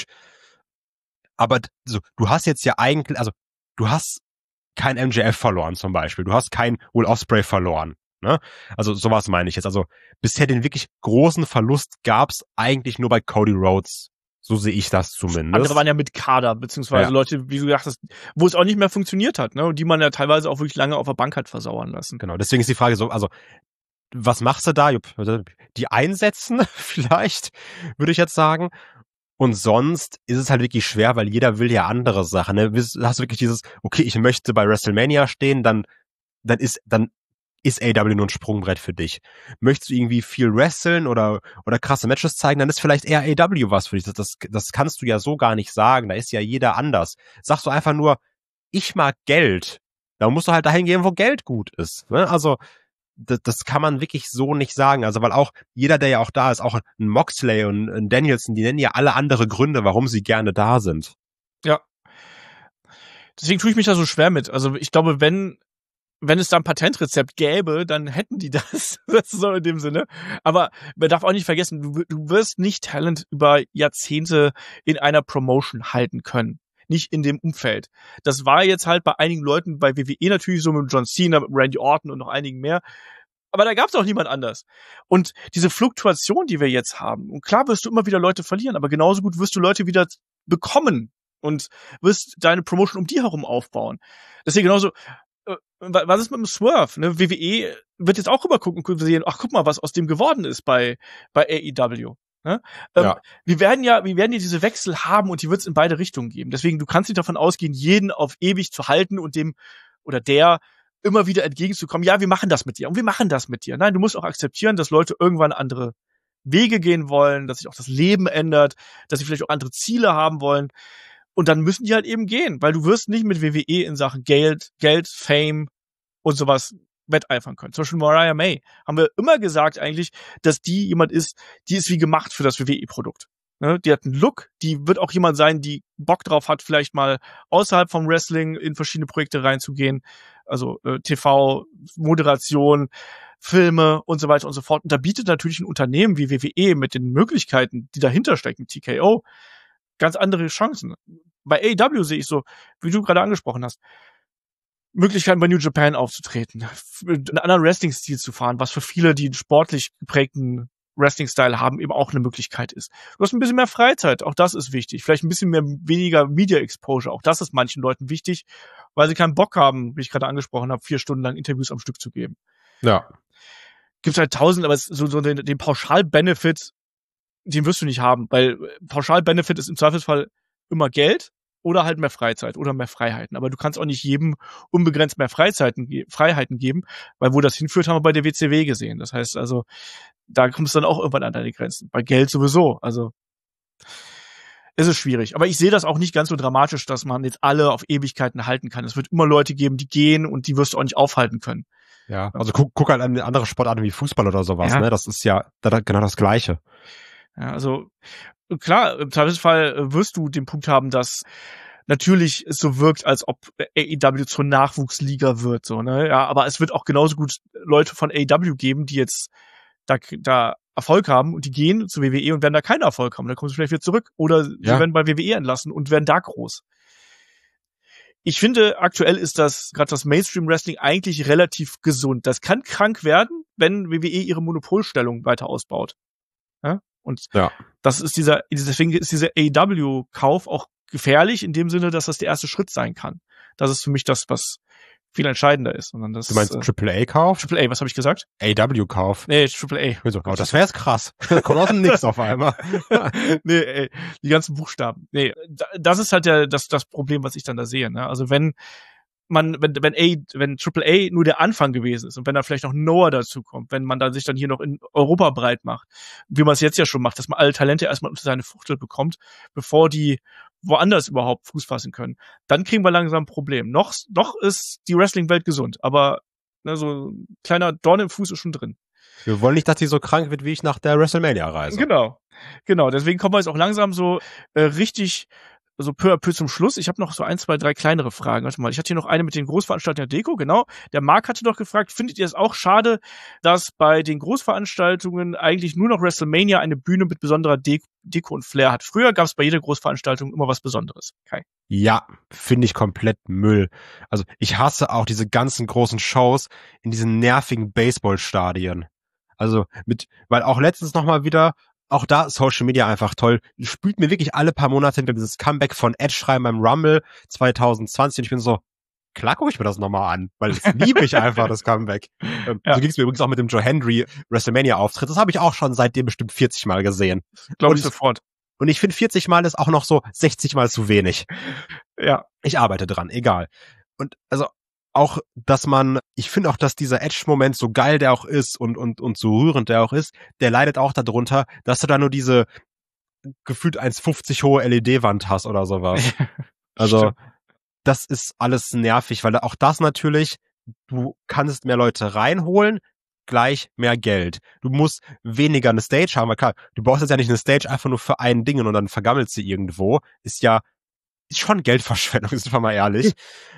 Aber so, du hast jetzt ja eigentlich, also du hast kein M J F verloren zum Beispiel. Du hast kein Will Ospreay verloren. Ne? Also sowas meine ich jetzt. Also bisher den wirklich großen Verlust gab's eigentlich nur bei Cody Rhodes. So sehe ich das zumindest. Andere waren ja mit Kader, beziehungsweise ja. Leute, wie du gesagt hast, wo es auch nicht mehr funktioniert hat, ne? Und die man ja teilweise auch wirklich lange auf der Bank hat versauern lassen. Genau, deswegen ist die Frage so, also was machst du da? Die einsetzen vielleicht, würde ich jetzt sagen. Und sonst ist es halt wirklich schwer, weil jeder will ja andere Sachen. Ne? Hast du wirklich dieses, okay, ich möchte bei WrestleMania stehen, dann, dann ist, dann ist A E W nur ein Sprungbrett für dich. Möchtest du irgendwie viel wresteln oder, oder krasse Matches zeigen, dann ist vielleicht eher A E W was für dich. Das, das, das kannst du ja so gar nicht sagen. Da ist ja jeder anders. Sagst du einfach nur, ich mag Geld. Da musst du halt dahin gehen, wo Geld gut ist. Ne? Also, Das, das kann man wirklich so nicht sagen. Also, weil auch jeder, der ja auch da ist, auch ein Moxley und ein Danielson, die nennen ja alle andere Gründe, warum sie gerne da sind. Ja. Deswegen tue ich mich da so schwer mit. Also, ich glaube, wenn, wenn es da ein Patentrezept gäbe, dann hätten die das. Das ist so in dem Sinne. Aber man darf auch nicht vergessen, du, du wirst nicht Talent über Jahrzehnte in einer Promotion halten können. Nicht in dem Umfeld. Das war jetzt halt bei einigen Leuten bei W W E natürlich so mit John Cena, mit Randy Orton und noch einigen mehr. Aber da gab es auch niemand anders. Und diese Fluktuation, die wir jetzt haben, und klar wirst du immer wieder Leute verlieren, aber genauso gut wirst du Leute wieder bekommen und wirst deine Promotion um die herum aufbauen. Deswegen genauso, äh, was ist mit dem Swerve? Ne? W W E wird jetzt auch rüber gucken und sehen, ach guck mal, was aus dem geworden ist bei, bei A E W. Ne? Ähm, ja. Wir werden ja, wir werden ja diese Wechsel haben und die wird es in beide Richtungen geben. Deswegen, du kannst nicht davon ausgehen, jeden auf ewig zu halten und dem oder der immer wieder entgegenzukommen. Ja, wir machen das mit dir und wir machen das mit dir. Nein, du musst auch akzeptieren, dass Leute irgendwann andere Wege gehen wollen, dass sich auch das Leben ändert, dass sie vielleicht auch andere Ziele haben wollen. Und dann müssen die halt eben gehen, weil du wirst nicht mit W W E in Sachen Geld, Geld, Fame und sowas wetteifern können. Zum Beispiel Mariah May haben wir immer gesagt eigentlich, dass die jemand ist, die ist wie gemacht für das W W E-Produkt. Ne? Die hat einen Look, die wird auch jemand sein, die Bock drauf hat, vielleicht mal außerhalb vom Wrestling in verschiedene Projekte reinzugehen. Also äh, T V, Moderation, Filme und so weiter und so fort. Und da bietet natürlich ein Unternehmen wie W W E mit den Möglichkeiten, die dahinter stecken, T K O, ganz andere Chancen. Bei A E W sehe ich so, wie du gerade angesprochen hast, Möglichkeiten bei New Japan aufzutreten, einen anderen Wrestling-Stil zu fahren, was für viele, die einen sportlich geprägten Wrestling-Style haben, eben auch eine Möglichkeit ist. Du hast ein bisschen mehr Freizeit, auch das ist wichtig. Vielleicht ein bisschen mehr weniger Media-Exposure, auch das ist manchen Leuten wichtig, weil sie keinen Bock haben, wie ich gerade angesprochen habe, vier Stunden lang Interviews am Stück zu geben. Ja. Gibt's halt tausend, aber so, so den, den Pauschal-Benefit, den wirst du nicht haben, weil Pauschal-Benefit ist im Zweifelsfall immer Geld oder halt mehr Freizeit oder mehr Freiheiten. Aber du kannst auch nicht jedem unbegrenzt mehr Freizeiten, Freiheiten geben, weil wo das hinführt, haben wir bei der W C W gesehen. Das heißt also, da kommst du dann auch irgendwann an deine Grenzen. Bei Geld sowieso. Also es ist schwierig. Aber ich sehe das auch nicht ganz so dramatisch, dass man jetzt alle auf Ewigkeiten halten kann. Es wird immer Leute geben, die gehen und die wirst du auch nicht aufhalten können. Ja, also guck, guck halt an andere Sportarten wie Fußball oder sowas. Ja. Ne? Das ist ja genau das Gleiche. Ja, also klar, im Zweifelsfall wirst du den Punkt haben, dass natürlich es so wirkt, als ob A E W zur Nachwuchsliga wird, so, ne? Ja, aber es wird auch genauso gut Leute von A E W geben, die jetzt da, da Erfolg haben und die gehen zu W W E und werden da keinen Erfolg haben. Dann kommen sie vielleicht wieder zurück oder sie Ja. werden bei W W E entlassen und werden da groß. Ich finde, aktuell ist das, gerade das Mainstream-Wrestling eigentlich relativ gesund. Das kann krank werden, wenn W W E ihre Monopolstellung weiter ausbaut. Ja? Und Ja. das ist dieser, deswegen ist dieser A E W-Kauf auch gefährlich in dem Sinne, dass das der erste Schritt sein kann. Das ist für mich das, was viel entscheidender ist. Und das, Du meinst äh, Triple A-Kauf? Triple A, was habe ich gesagt? A E W-Kauf. Nee, Triple A. Also, oh, das wäre jetzt krass. Kommt aus dem Nix auf einmal. Nee, ey, die ganzen Buchstaben. Nee, das ist halt der, das, das Problem, was ich dann da sehe. Ne? Also wenn man, wenn, wenn A, wenn Triple A nur der Anfang gewesen ist und wenn da vielleicht noch Noah dazu kommt, wenn man dann sich dann hier noch in Europa breit macht, wie man es jetzt ja schon macht, dass man alle Talente erstmal unter seine Fuchtel bekommt, bevor die woanders überhaupt Fuß fassen können, dann kriegen wir langsam ein Problem. Noch, noch ist die Wrestling-Welt gesund, aber Ne, so ein kleiner Dorn im Fuß ist schon drin. Wir wollen nicht, dass sie so krank wird wie ich nach der WrestleMania-Reise. Genau, genau. Deswegen kommen wir jetzt auch langsam so äh, richtig so peu à peu zum Schluss. Ich habe noch so ein, zwei, drei kleinere Fragen. Warte mal, ich hatte hier noch eine mit den Großveranstaltungen der Deko, genau. Der Marc hatte doch gefragt, findet ihr es auch schade, dass bei den Großveranstaltungen eigentlich nur noch WrestleMania eine Bühne mit besonderer De- Deko und Flair hat? Früher gab es bei jeder Großveranstaltung immer was Besonderes. Kai. Ja, finde ich komplett Müll. Also ich hasse auch diese ganzen großen Shows in diesen nervigen Baseballstadien. Also mit, weil auch letztens nochmal wieder, auch da Social Media einfach toll, spült mir wirklich alle paar Monate hinter dieses Comeback von Edge rein beim Rumble zwanzig zwanzig und ich bin so, klar gucke ich mir das nochmal an, weil das liebe ich einfach, das Comeback. Ähm, Ja. So ging es mir übrigens auch mit dem Joe Hendry WrestleMania-Auftritt, das habe ich auch schon seitdem bestimmt vierzig Mal gesehen. Glaube ich Und- sofort. Und ich finde vierzig Mal ist auch noch so sechzig Mal zu wenig. Ja. Ich arbeite dran, egal. Und also auch, dass man, ich finde auch, dass dieser Edge-Moment, so geil der auch ist und und und so rührend der auch ist, der leidet auch darunter, dass du da nur diese gefühlt eins fünfzig hohe L E D-Wand hast oder sowas. Also Stimmt. das ist alles nervig, weil auch das natürlich, du kannst mehr Leute reinholen, gleich mehr Geld. Du musst weniger eine Stage haben, weil klar, du brauchst jetzt ja nicht eine Stage einfach nur für ein Ding und dann vergammelt sie irgendwo. Ist ja, ist schon Geldverschwendung, sind wir mal ehrlich.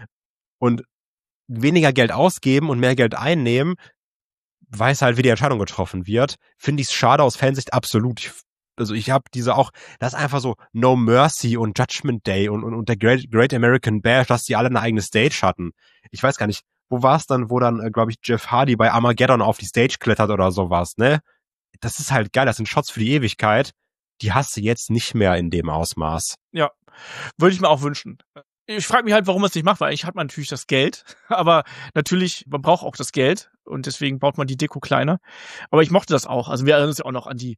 Und weniger Geld ausgeben und mehr Geld einnehmen, weiß halt, wie die Entscheidung getroffen wird. Finde ich es schade aus Fansicht absolut. Ich, also ich habe diese auch, das ist einfach so No Mercy und Judgment Day und, und, und der Great, Great American Bash, dass die alle eine eigene Stage hatten. Ich weiß gar nicht, wo war es dann, wo dann, äh, glaube ich, Jeff Hardy bei Armageddon auf die Stage klettert oder sowas, ne? Das ist halt geil, das sind Shots für die Ewigkeit. Die hast du jetzt nicht mehr in dem Ausmaß. Ja, würde ich mir auch wünschen. Ich frage mich halt, warum man es nicht macht, weil eigentlich hat man natürlich das Geld, aber natürlich, man braucht auch das Geld und deswegen baut man die Deko kleiner. Aber ich mochte das auch. Also wir erinnern uns ja auch noch an die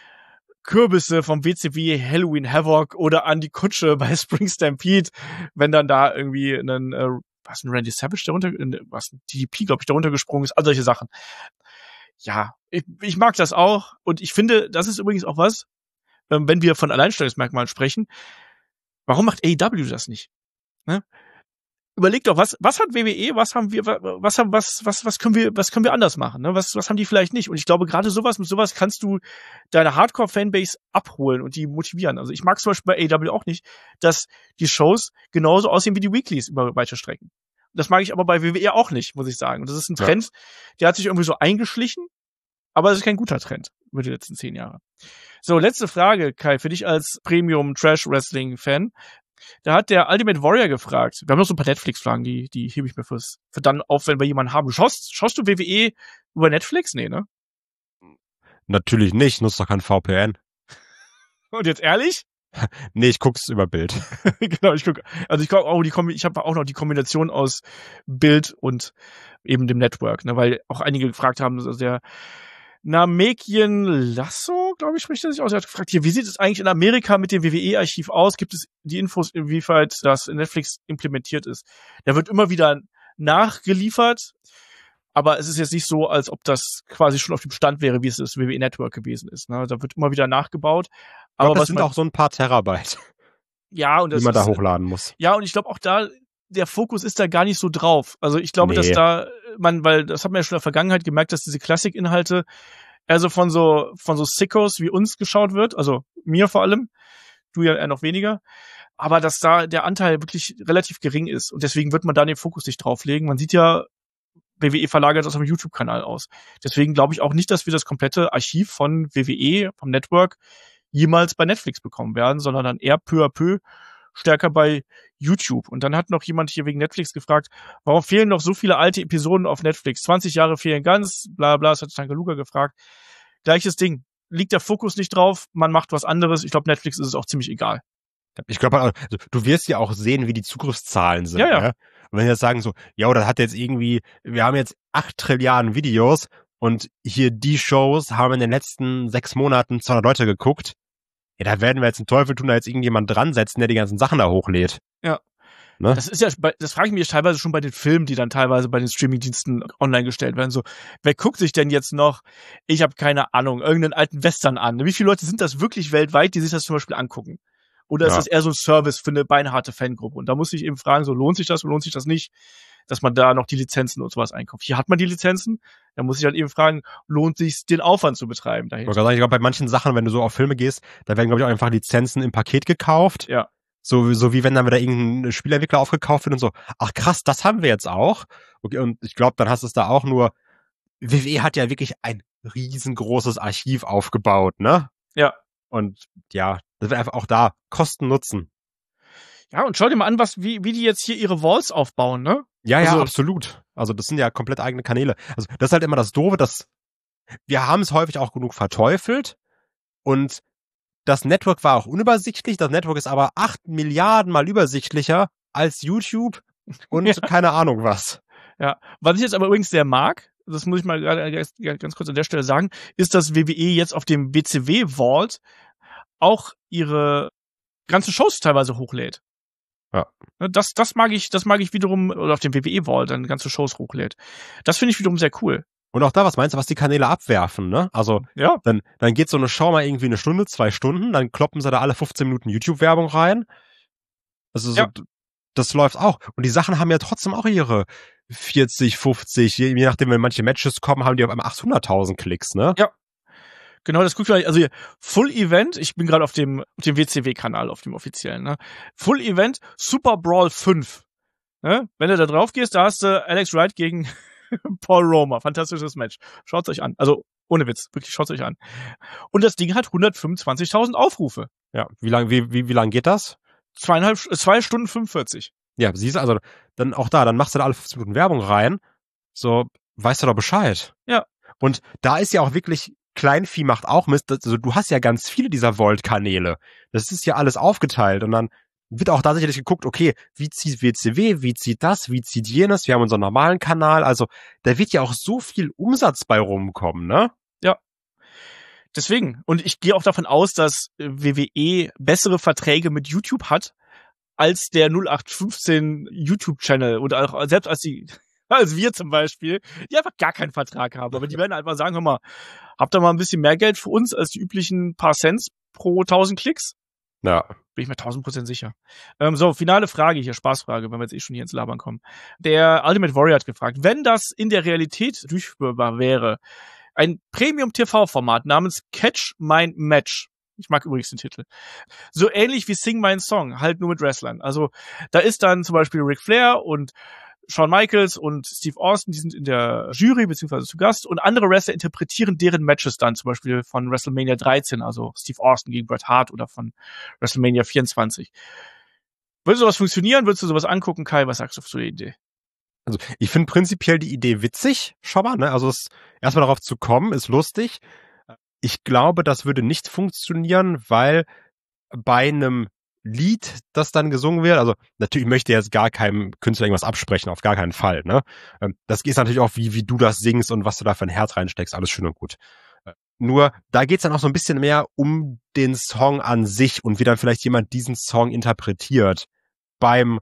Kürbisse vom W C W Halloween Havoc oder an die Kutsche bei Spring Stampede, wenn dann da irgendwie ein, äh, was, ein Randy Savage darunter, was, ein D D P, glaube ich, darunter gesprungen ist, all solche Sachen. Ja, ich, ich mag das auch und ich finde, das ist übrigens auch was, ähm, wenn wir von Alleinstellungsmerkmalen sprechen, warum macht A E W das nicht? Ne? Überleg doch, was, was hat W W E, was haben wir, was haben, was, was, was können wir, was können wir anders machen, ne? Was, was haben die vielleicht nicht? Und ich glaube, gerade sowas, mit sowas kannst du deine Hardcore-Fanbase abholen und die motivieren. Also ich mag zum Beispiel bei A E W auch nicht, dass die Shows genauso aussehen wie die Weeklies über weite Strecken. Das mag ich aber bei W W E auch nicht, muss ich sagen. Und das ist ein Trend, ja. Der hat sich irgendwie so eingeschlichen, aber es ist kein guter Trend über die letzten zehn Jahre. So, letzte Frage, Kai, für dich als Premium-Trash-Wrestling-Fan. Da hat der Ultimate Warrior gefragt. Wir haben noch so ein paar Netflix-Fragen, die, die hebe ich mir fürs, für dann auf, wenn wir jemanden haben. Schaust, schaust du W W E über Netflix? Nee, ne? Natürlich nicht, nutzt doch kein V P N. Und jetzt ehrlich? Nee, ich guck's über Bild. Genau, ich guck, also ich guck auch die Kombi- ich habe auch noch die Kombination aus Bild und eben dem Network, ne, weil auch einige gefragt haben, also der Namekian Lasso, glaube ich, spricht er sich aus. Er hat gefragt, hier, wie sieht es eigentlich in Amerika mit dem W W E-Archiv aus? Gibt es die Infos, inwieweit das in Netflix implementiert ist? Da wird immer wieder nachgeliefert, aber es ist jetzt nicht so, als ob das quasi schon auf dem Stand wäre, wie es das W W E-Network gewesen ist. Ne? Da wird immer wieder nachgebaut. Aber Aber das was sind man, auch so ein paar Terabyte, ja, und das die man da ist, hochladen muss. ja, und ich glaube auch da, der Fokus ist da gar nicht so drauf. Also ich glaube, Nee. dass da man, weil das hat man ja schon in der Vergangenheit gemerkt, dass diese Klassik-Inhalte also von so von so Sickos wie uns geschaut wird, also mir vor allem, du ja eher noch weniger, aber dass da der Anteil wirklich relativ gering ist und deswegen wird man da den Fokus nicht drauflegen. Man sieht ja, W W E verlagert das auf dem YouTube-Kanal aus. Deswegen glaube ich auch nicht, dass wir das komplette Archiv von W W E, vom Network, jemals bei Netflix bekommen werden, sondern dann eher peu à peu stärker bei YouTube. Und dann hat noch jemand hier wegen Netflix gefragt, warum fehlen noch so viele alte Episoden auf Netflix? zwanzig Jahre fehlen ganz, bla bla, das hat Tangaluga gefragt. Gleiches Ding. Liegt der Fokus nicht drauf, man macht was anderes. Ich glaube, Netflix ist es auch ziemlich egal. Ich glaube, also, du wirst ja auch sehen, wie die Zugriffszahlen sind. Ja, ja. Ne? Und wenn die jetzt sagen so, ja, oder hat jetzt irgendwie, wir haben jetzt acht Trilliarden Videos und hier die Shows haben in den letzten sechs Monaten zweihundert Leute geguckt. Ja, da werden wir jetzt einen Teufel tun, da jetzt irgendjemand dran setzen, der die ganzen Sachen da hochlädt. Ja. Ne? Das ist ja, das frage ich mich teilweise schon bei den Filmen, die dann teilweise bei den Streamingdiensten online gestellt werden. So, wer guckt sich denn jetzt noch, ich habe keine Ahnung, irgendeinen alten Western an? Wie viele Leute sind das wirklich weltweit, die sich das zum Beispiel angucken? Oder ist Ja. das eher so ein Service für eine beinharte Fangruppe? Und da muss ich eben fragen, so lohnt sich das, lohnt sich das nicht? dass man da noch die Lizenzen und sowas einkauft. Hier hat man die Lizenzen, da muss ich halt eben fragen, lohnt sich den Aufwand zu betreiben dahin? Ich glaube, bei manchen Sachen, wenn du so auf Filme gehst, da werden, glaube ich, auch einfach Lizenzen im Paket gekauft. Ja. So, so wie wenn dann wieder irgendein Spielentwickler aufgekauft wird und so, ach krass, das haben wir jetzt auch. Okay, und ich glaube, dann hast du es da auch nur, W W E hat ja wirklich ein riesengroßes Archiv aufgebaut, ne? Ja. Und ja, das wird einfach auch da Kosten nutzen. Ja, und schau dir mal an, was, wie, wie die jetzt hier ihre Walls aufbauen, ne? Ja, ja, also, absolut. Also das sind ja komplett eigene Kanäle. Also das ist halt immer das Doofe, dass wir haben es häufig auch genug verteufelt und das Network war auch unübersichtlich. Das Network ist aber acht Milliarden mal übersichtlicher als YouTube und ja. keine Ahnung was. Ja, was ich jetzt aber übrigens sehr mag, das muss ich mal gerade ganz kurz an der Stelle sagen, ist, dass W W E jetzt auf dem W C W Vault auch ihre ganzen Shows teilweise hochlädt. Ja. Das, das mag ich, das mag ich wiederum, oder auf dem W W E Vault dann ganze Shows hochlädt. Das finde ich wiederum sehr cool. Und auch da, was meinst du, was die Kanäle abwerfen, ne? Also, ja. dann, dann geht so eine Show mal irgendwie eine Stunde, zwei Stunden, dann kloppen sie da alle fünfzehn Minuten YouTube-Werbung rein. Also, so, ja. das läuft auch. Und die Sachen haben ja trotzdem auch ihre vierzig, fünfzig, je, je nachdem, wenn manche Matches kommen, haben die auf einmal achthunderttausend Klicks, ne? Ja. Genau, das guckt euch, also hier, Full Event, ich bin gerade auf dem, auf dem W C W-Kanal, auf dem offiziellen, ne? Full Event, Super Brawl fünf. Ne? Wenn du da drauf gehst, da hast du Alex Wright gegen Paul Roma. Fantastisches Match. Schaut's euch an. Also, ohne Witz. Wirklich, schaut's euch an. Und das Ding hat hundertfünfundzwanzigtausend Aufrufe. Ja. Wie lang, wie, wie, wie lang geht das? Zweieinhalb, zwei Stunden fünfundvierzig. Ja, siehst du, also, dann auch da, dann machst du da alle fünfzehn Minuten Werbung rein. So, weißt du doch Bescheid. Ja. Und da ist ja auch wirklich, Kleinvieh macht auch Mist. Also, du hast ja ganz viele dieser Vault-Kanäle. Das ist ja alles aufgeteilt und dann wird auch da sicherlich geguckt, okay, wie zieht W C W, wie zieht das, wie zieht jenes, wir haben unseren normalen Kanal, also da wird ja auch so viel Umsatz bei rumkommen, ne? Ja. Deswegen, und ich gehe auch davon aus, dass W W E bessere Verträge mit YouTube hat, als der null acht fünfzehn YouTube-Channel oder auch selbst als die, als wir zum Beispiel, die einfach gar keinen Vertrag haben, aber die werden einfach sagen, hör mal, habt ihr mal ein bisschen mehr Geld für uns als die üblichen paar Cents pro tausend Klicks? Ja. Bin ich mir tausend Prozent sicher. Ähm, so, finale Frage hier, Spaßfrage, wenn wir jetzt eh schon hier ins Labern kommen. Der Ultimate Warrior hat gefragt, wenn das in der Realität durchführbar wäre, ein Premium-T V-Format namens Catch My Match, ich mag übrigens den Titel, so ähnlich wie Sing My Song, halt nur mit Wrestlern. Also da ist dann zum Beispiel Ric Flair und Shawn Michaels und Steve Austin, die sind in der Jury beziehungsweise zu Gast und andere Wrestler interpretieren deren Matches dann, zum Beispiel von WrestleMania dreizehn, also Steve Austin gegen Bret Hart oder von WrestleMania vierundzwanzig. Würde sowas funktionieren? Würdest du sowas angucken, Kai? Was sagst du zu der Idee? Also ich finde prinzipiell die Idee witzig, schon mal, ne? Also es, erstmal darauf zu kommen, ist lustig. Ich glaube, das würde nicht funktionieren, weil bei einem Lied, das dann gesungen wird, also natürlich möchte jetzt gar keinem Künstler irgendwas absprechen, auf gar keinen Fall, ne? Das ist natürlich auch, wie wie du das singst und was du da für ein Herz reinsteckst, alles schön und gut. Nur, da geht's dann auch so ein bisschen mehr um den Song an sich und wie dann vielleicht jemand diesen Song interpretiert. Beim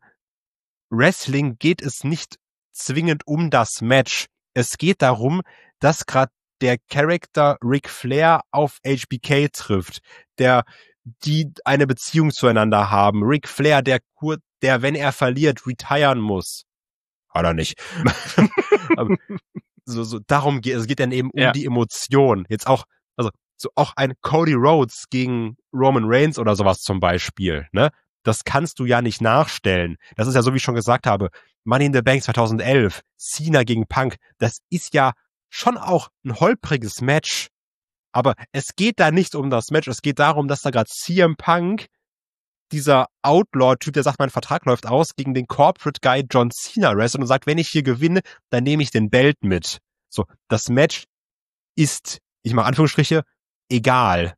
Wrestling geht es nicht zwingend um das Match. Es geht darum, dass gerade der Charakter Ric Flair auf H B K trifft, der die eine Beziehung zueinander haben. Ric Flair, der, der, wenn er verliert, retiren muss. Oder nicht. Aber so, so, darum geht es. geht dann eben um ja. die Emotion. Jetzt auch, also, so auch ein Cody Rhodes gegen Roman Reigns oder sowas zum Beispiel, ne? Das kannst du ja nicht nachstellen. Das ist ja so, wie ich schon gesagt habe, Money in the Bank zweitausendelf, Cena gegen Punk, das ist ja schon auch ein holpriges Match. Aber es geht da nicht um das Match, es geht darum, dass da gerade C M Punk, dieser Outlaw-Typ, der sagt, mein Vertrag läuft aus, gegen den Corporate Guy John Cena wrestelt und sagt, wenn ich hier gewinne, dann nehme ich den Belt mit. So, das Match ist, ich mache Anführungsstriche, egal.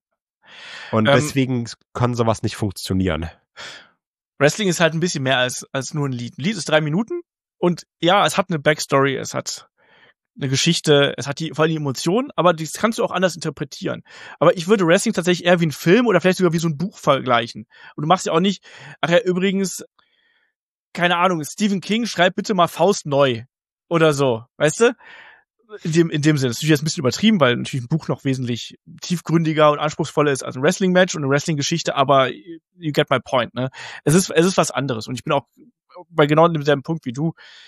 Und ähm, deswegen kann sowas nicht funktionieren. Wrestling ist halt ein bisschen mehr als als nur ein Lied. Ein Lied ist drei Minuten und ja, es hat eine Backstory, es hat eine Geschichte, es hat die, vor allem die Emotionen, aber das kannst du auch anders interpretieren. Aber ich würde Wrestling tatsächlich eher wie ein Film oder vielleicht sogar wie so ein Buch vergleichen. Und du machst ja auch nicht, ach ja, übrigens, keine Ahnung, Stephen King, schreib bitte mal Faust neu oder so, weißt du? In dem, in dem Sinne, das ist natürlich jetzt ein bisschen übertrieben, weil natürlich ein Buch noch wesentlich tiefgründiger und anspruchsvoller ist als ein Wrestling-Match und eine Wrestling-Geschichte, aber you get my point, ne? Es ist, es ist was anderes und ich bin auch bei genau demselben Punkt wie du.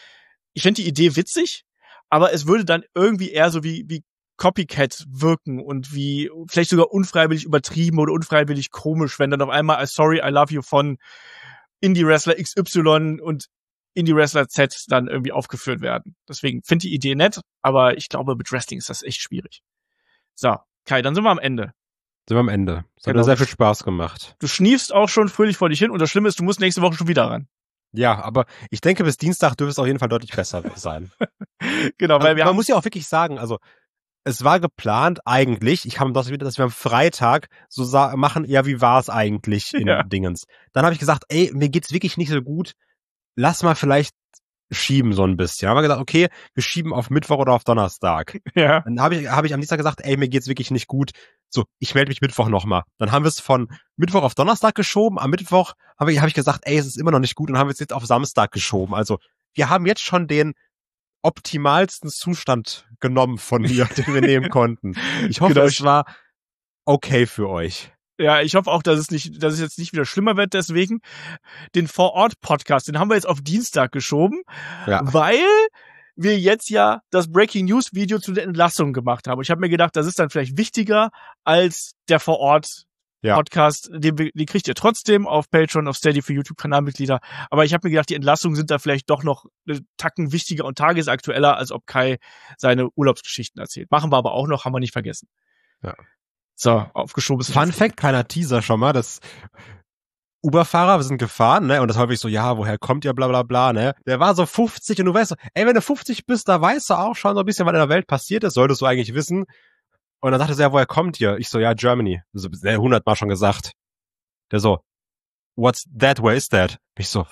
ich finde die Idee witzig, aber es würde dann irgendwie eher so wie, wie Copycat wirken und wie vielleicht sogar unfreiwillig übertrieben oder unfreiwillig komisch, wenn dann auf einmal I Sorry, I Love You von Indie-Wrestler X Y und Indie-Wrestler Z dann irgendwie aufgeführt werden. Deswegen finde die Idee nett, aber ich glaube, mit Wrestling ist das echt schwierig. So, Kai, dann sind wir am Ende. Sind wir am Ende. Es hat Genau. mir sehr viel Spaß gemacht. Du schniefst auch schon fröhlich vor dich hin und das Schlimme ist, du musst nächste Woche schon wieder ran. Ja, aber ich denke, bis Dienstag dürfte es auf jeden Fall deutlich besser sein. Genau, weil also, wir man haben muss ja auch wirklich sagen, also es war geplant eigentlich, ich habe das wieder, dass wir am Freitag so sa- machen, ja, wie war es eigentlich in Ja. Dingens. Dann habe ich gesagt, ey, mir geht's wirklich nicht so gut, lass mal vielleicht schieben so ein bisschen. Dann haben wir gesagt, okay, wir schieben auf Mittwoch oder auf Donnerstag. ja. Dann habe ich, hab ich am Dienstag gesagt, ey, mir geht's wirklich nicht gut. So, ich melde mich Mittwoch nochmal. Dann haben wir es von Mittwoch auf Donnerstag geschoben. Am Mittwoch habe ich, hab ich gesagt, ey, es ist immer noch nicht gut. Und haben wir es jetzt auf Samstag geschoben. Also, wir haben jetzt schon den optimalsten Zustand genommen von mir, den wir nehmen konnten. Ich hoffe, Genau. es war okay für euch. Ja, ich hoffe auch, dass es nicht, dass es jetzt nicht wieder schlimmer wird. Deswegen den Vor-Ort-Podcast, den haben wir jetzt auf Dienstag geschoben, Ja. weil wir jetzt ja das Breaking News Video zu der Entlassung gemacht haben. Und ich habe mir gedacht, das ist dann vielleicht wichtiger als der Vor-Ort-Podcast. Ja. Den, den kriegt ihr trotzdem auf Patreon, auf Steady für YouTube-Kanalmitglieder. Aber ich habe mir gedacht, die Entlassungen sind da vielleicht doch noch eine Tacken wichtiger und tagesaktueller, als ob Kai seine Urlaubsgeschichten erzählt. Machen wir aber auch noch, haben wir nicht vergessen. Ja. So, aufgeschoben ist Fun Fact, kleiner Teaser schon mal, das Uber-Fahrer, wir sind gefahren, ne, und das häufig so, ja, woher kommt ihr, bla, bla, bla, ne, der war so fünfzig und du weißt so, ey, wenn du fünfzig bist, da weißt du auch schon so ein bisschen, was in der Welt passiert ist, solltest du eigentlich wissen. Und dann sagte er, ja, woher kommt ihr? Ich so, ja, Germany. So, ne, hundertmal schon gesagt. Der so, what's that, where is that? Ich so.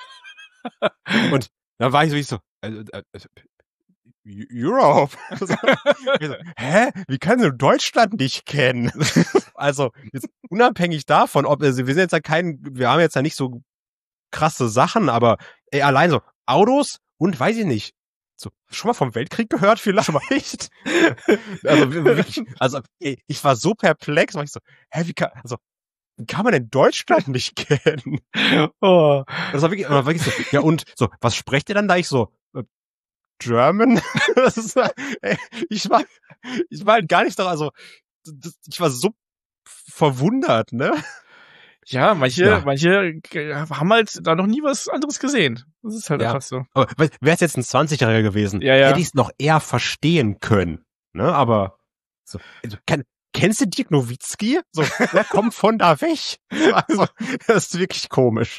Und dann war ich so, ich so, äh, äh, Europe. So, ich so, hä? Wie kannst du Deutschland nicht kennen? Also, jetzt unabhängig davon, ob, also wir sind jetzt ja kein, wir haben jetzt ja nicht so krasse Sachen, aber ey, allein so Autos und weiß ich nicht. So, schon mal vom Weltkrieg gehört vielleicht? Also wirklich, also ey, ich war so perplex, war ich so, hä, wie kann, also wie kann man denn Deutschland nicht kennen? Oh, das war wirklich, das war wirklich so, ja und so, was sprecht ihr dann da? Ich so, äh, German? Das ist, ey, ich war, ich war halt gar nicht da, also das, ich war so verwundert, ne? Ja, manche, Ja. manche haben halt da noch nie was anderes gesehen. Das ist halt Ja. einfach so. Aber wäre es jetzt ein zwanzigjähriger gewesen, Ja, ja. hätte ich es noch eher verstehen können, ne? Aber so, also, kenn, kennst du Dirk Nowitzki? So, der kommt von da weg. Also, das ist wirklich komisch.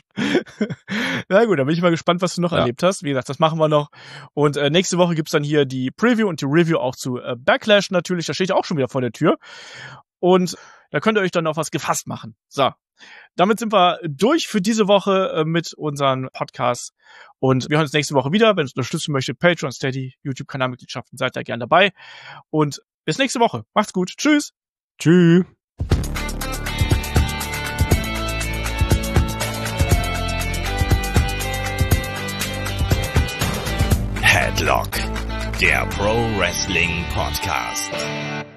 Na gut, da bin ich mal gespannt, was du noch Ja. erlebt hast. Wie gesagt, das machen wir noch. Und äh, nächste Woche gibt's dann hier die Preview und die Review auch zu äh, Backlash natürlich. Da steht ja auch schon wieder vor der Tür. Und da könnt ihr euch dann auf was gefasst machen. So. Damit sind wir durch für diese Woche äh, mit unseren Podcasts. Und wir hören uns nächste Woche wieder. Wenn ihr uns unterstützen möchtet, Patreon, Steady, YouTube-Kanalmitgliedschaften, seid da gern dabei. Und bis nächste Woche. Macht's gut. Tschüss. Tschüss. Headlock, der Pro Wrestling Podcast.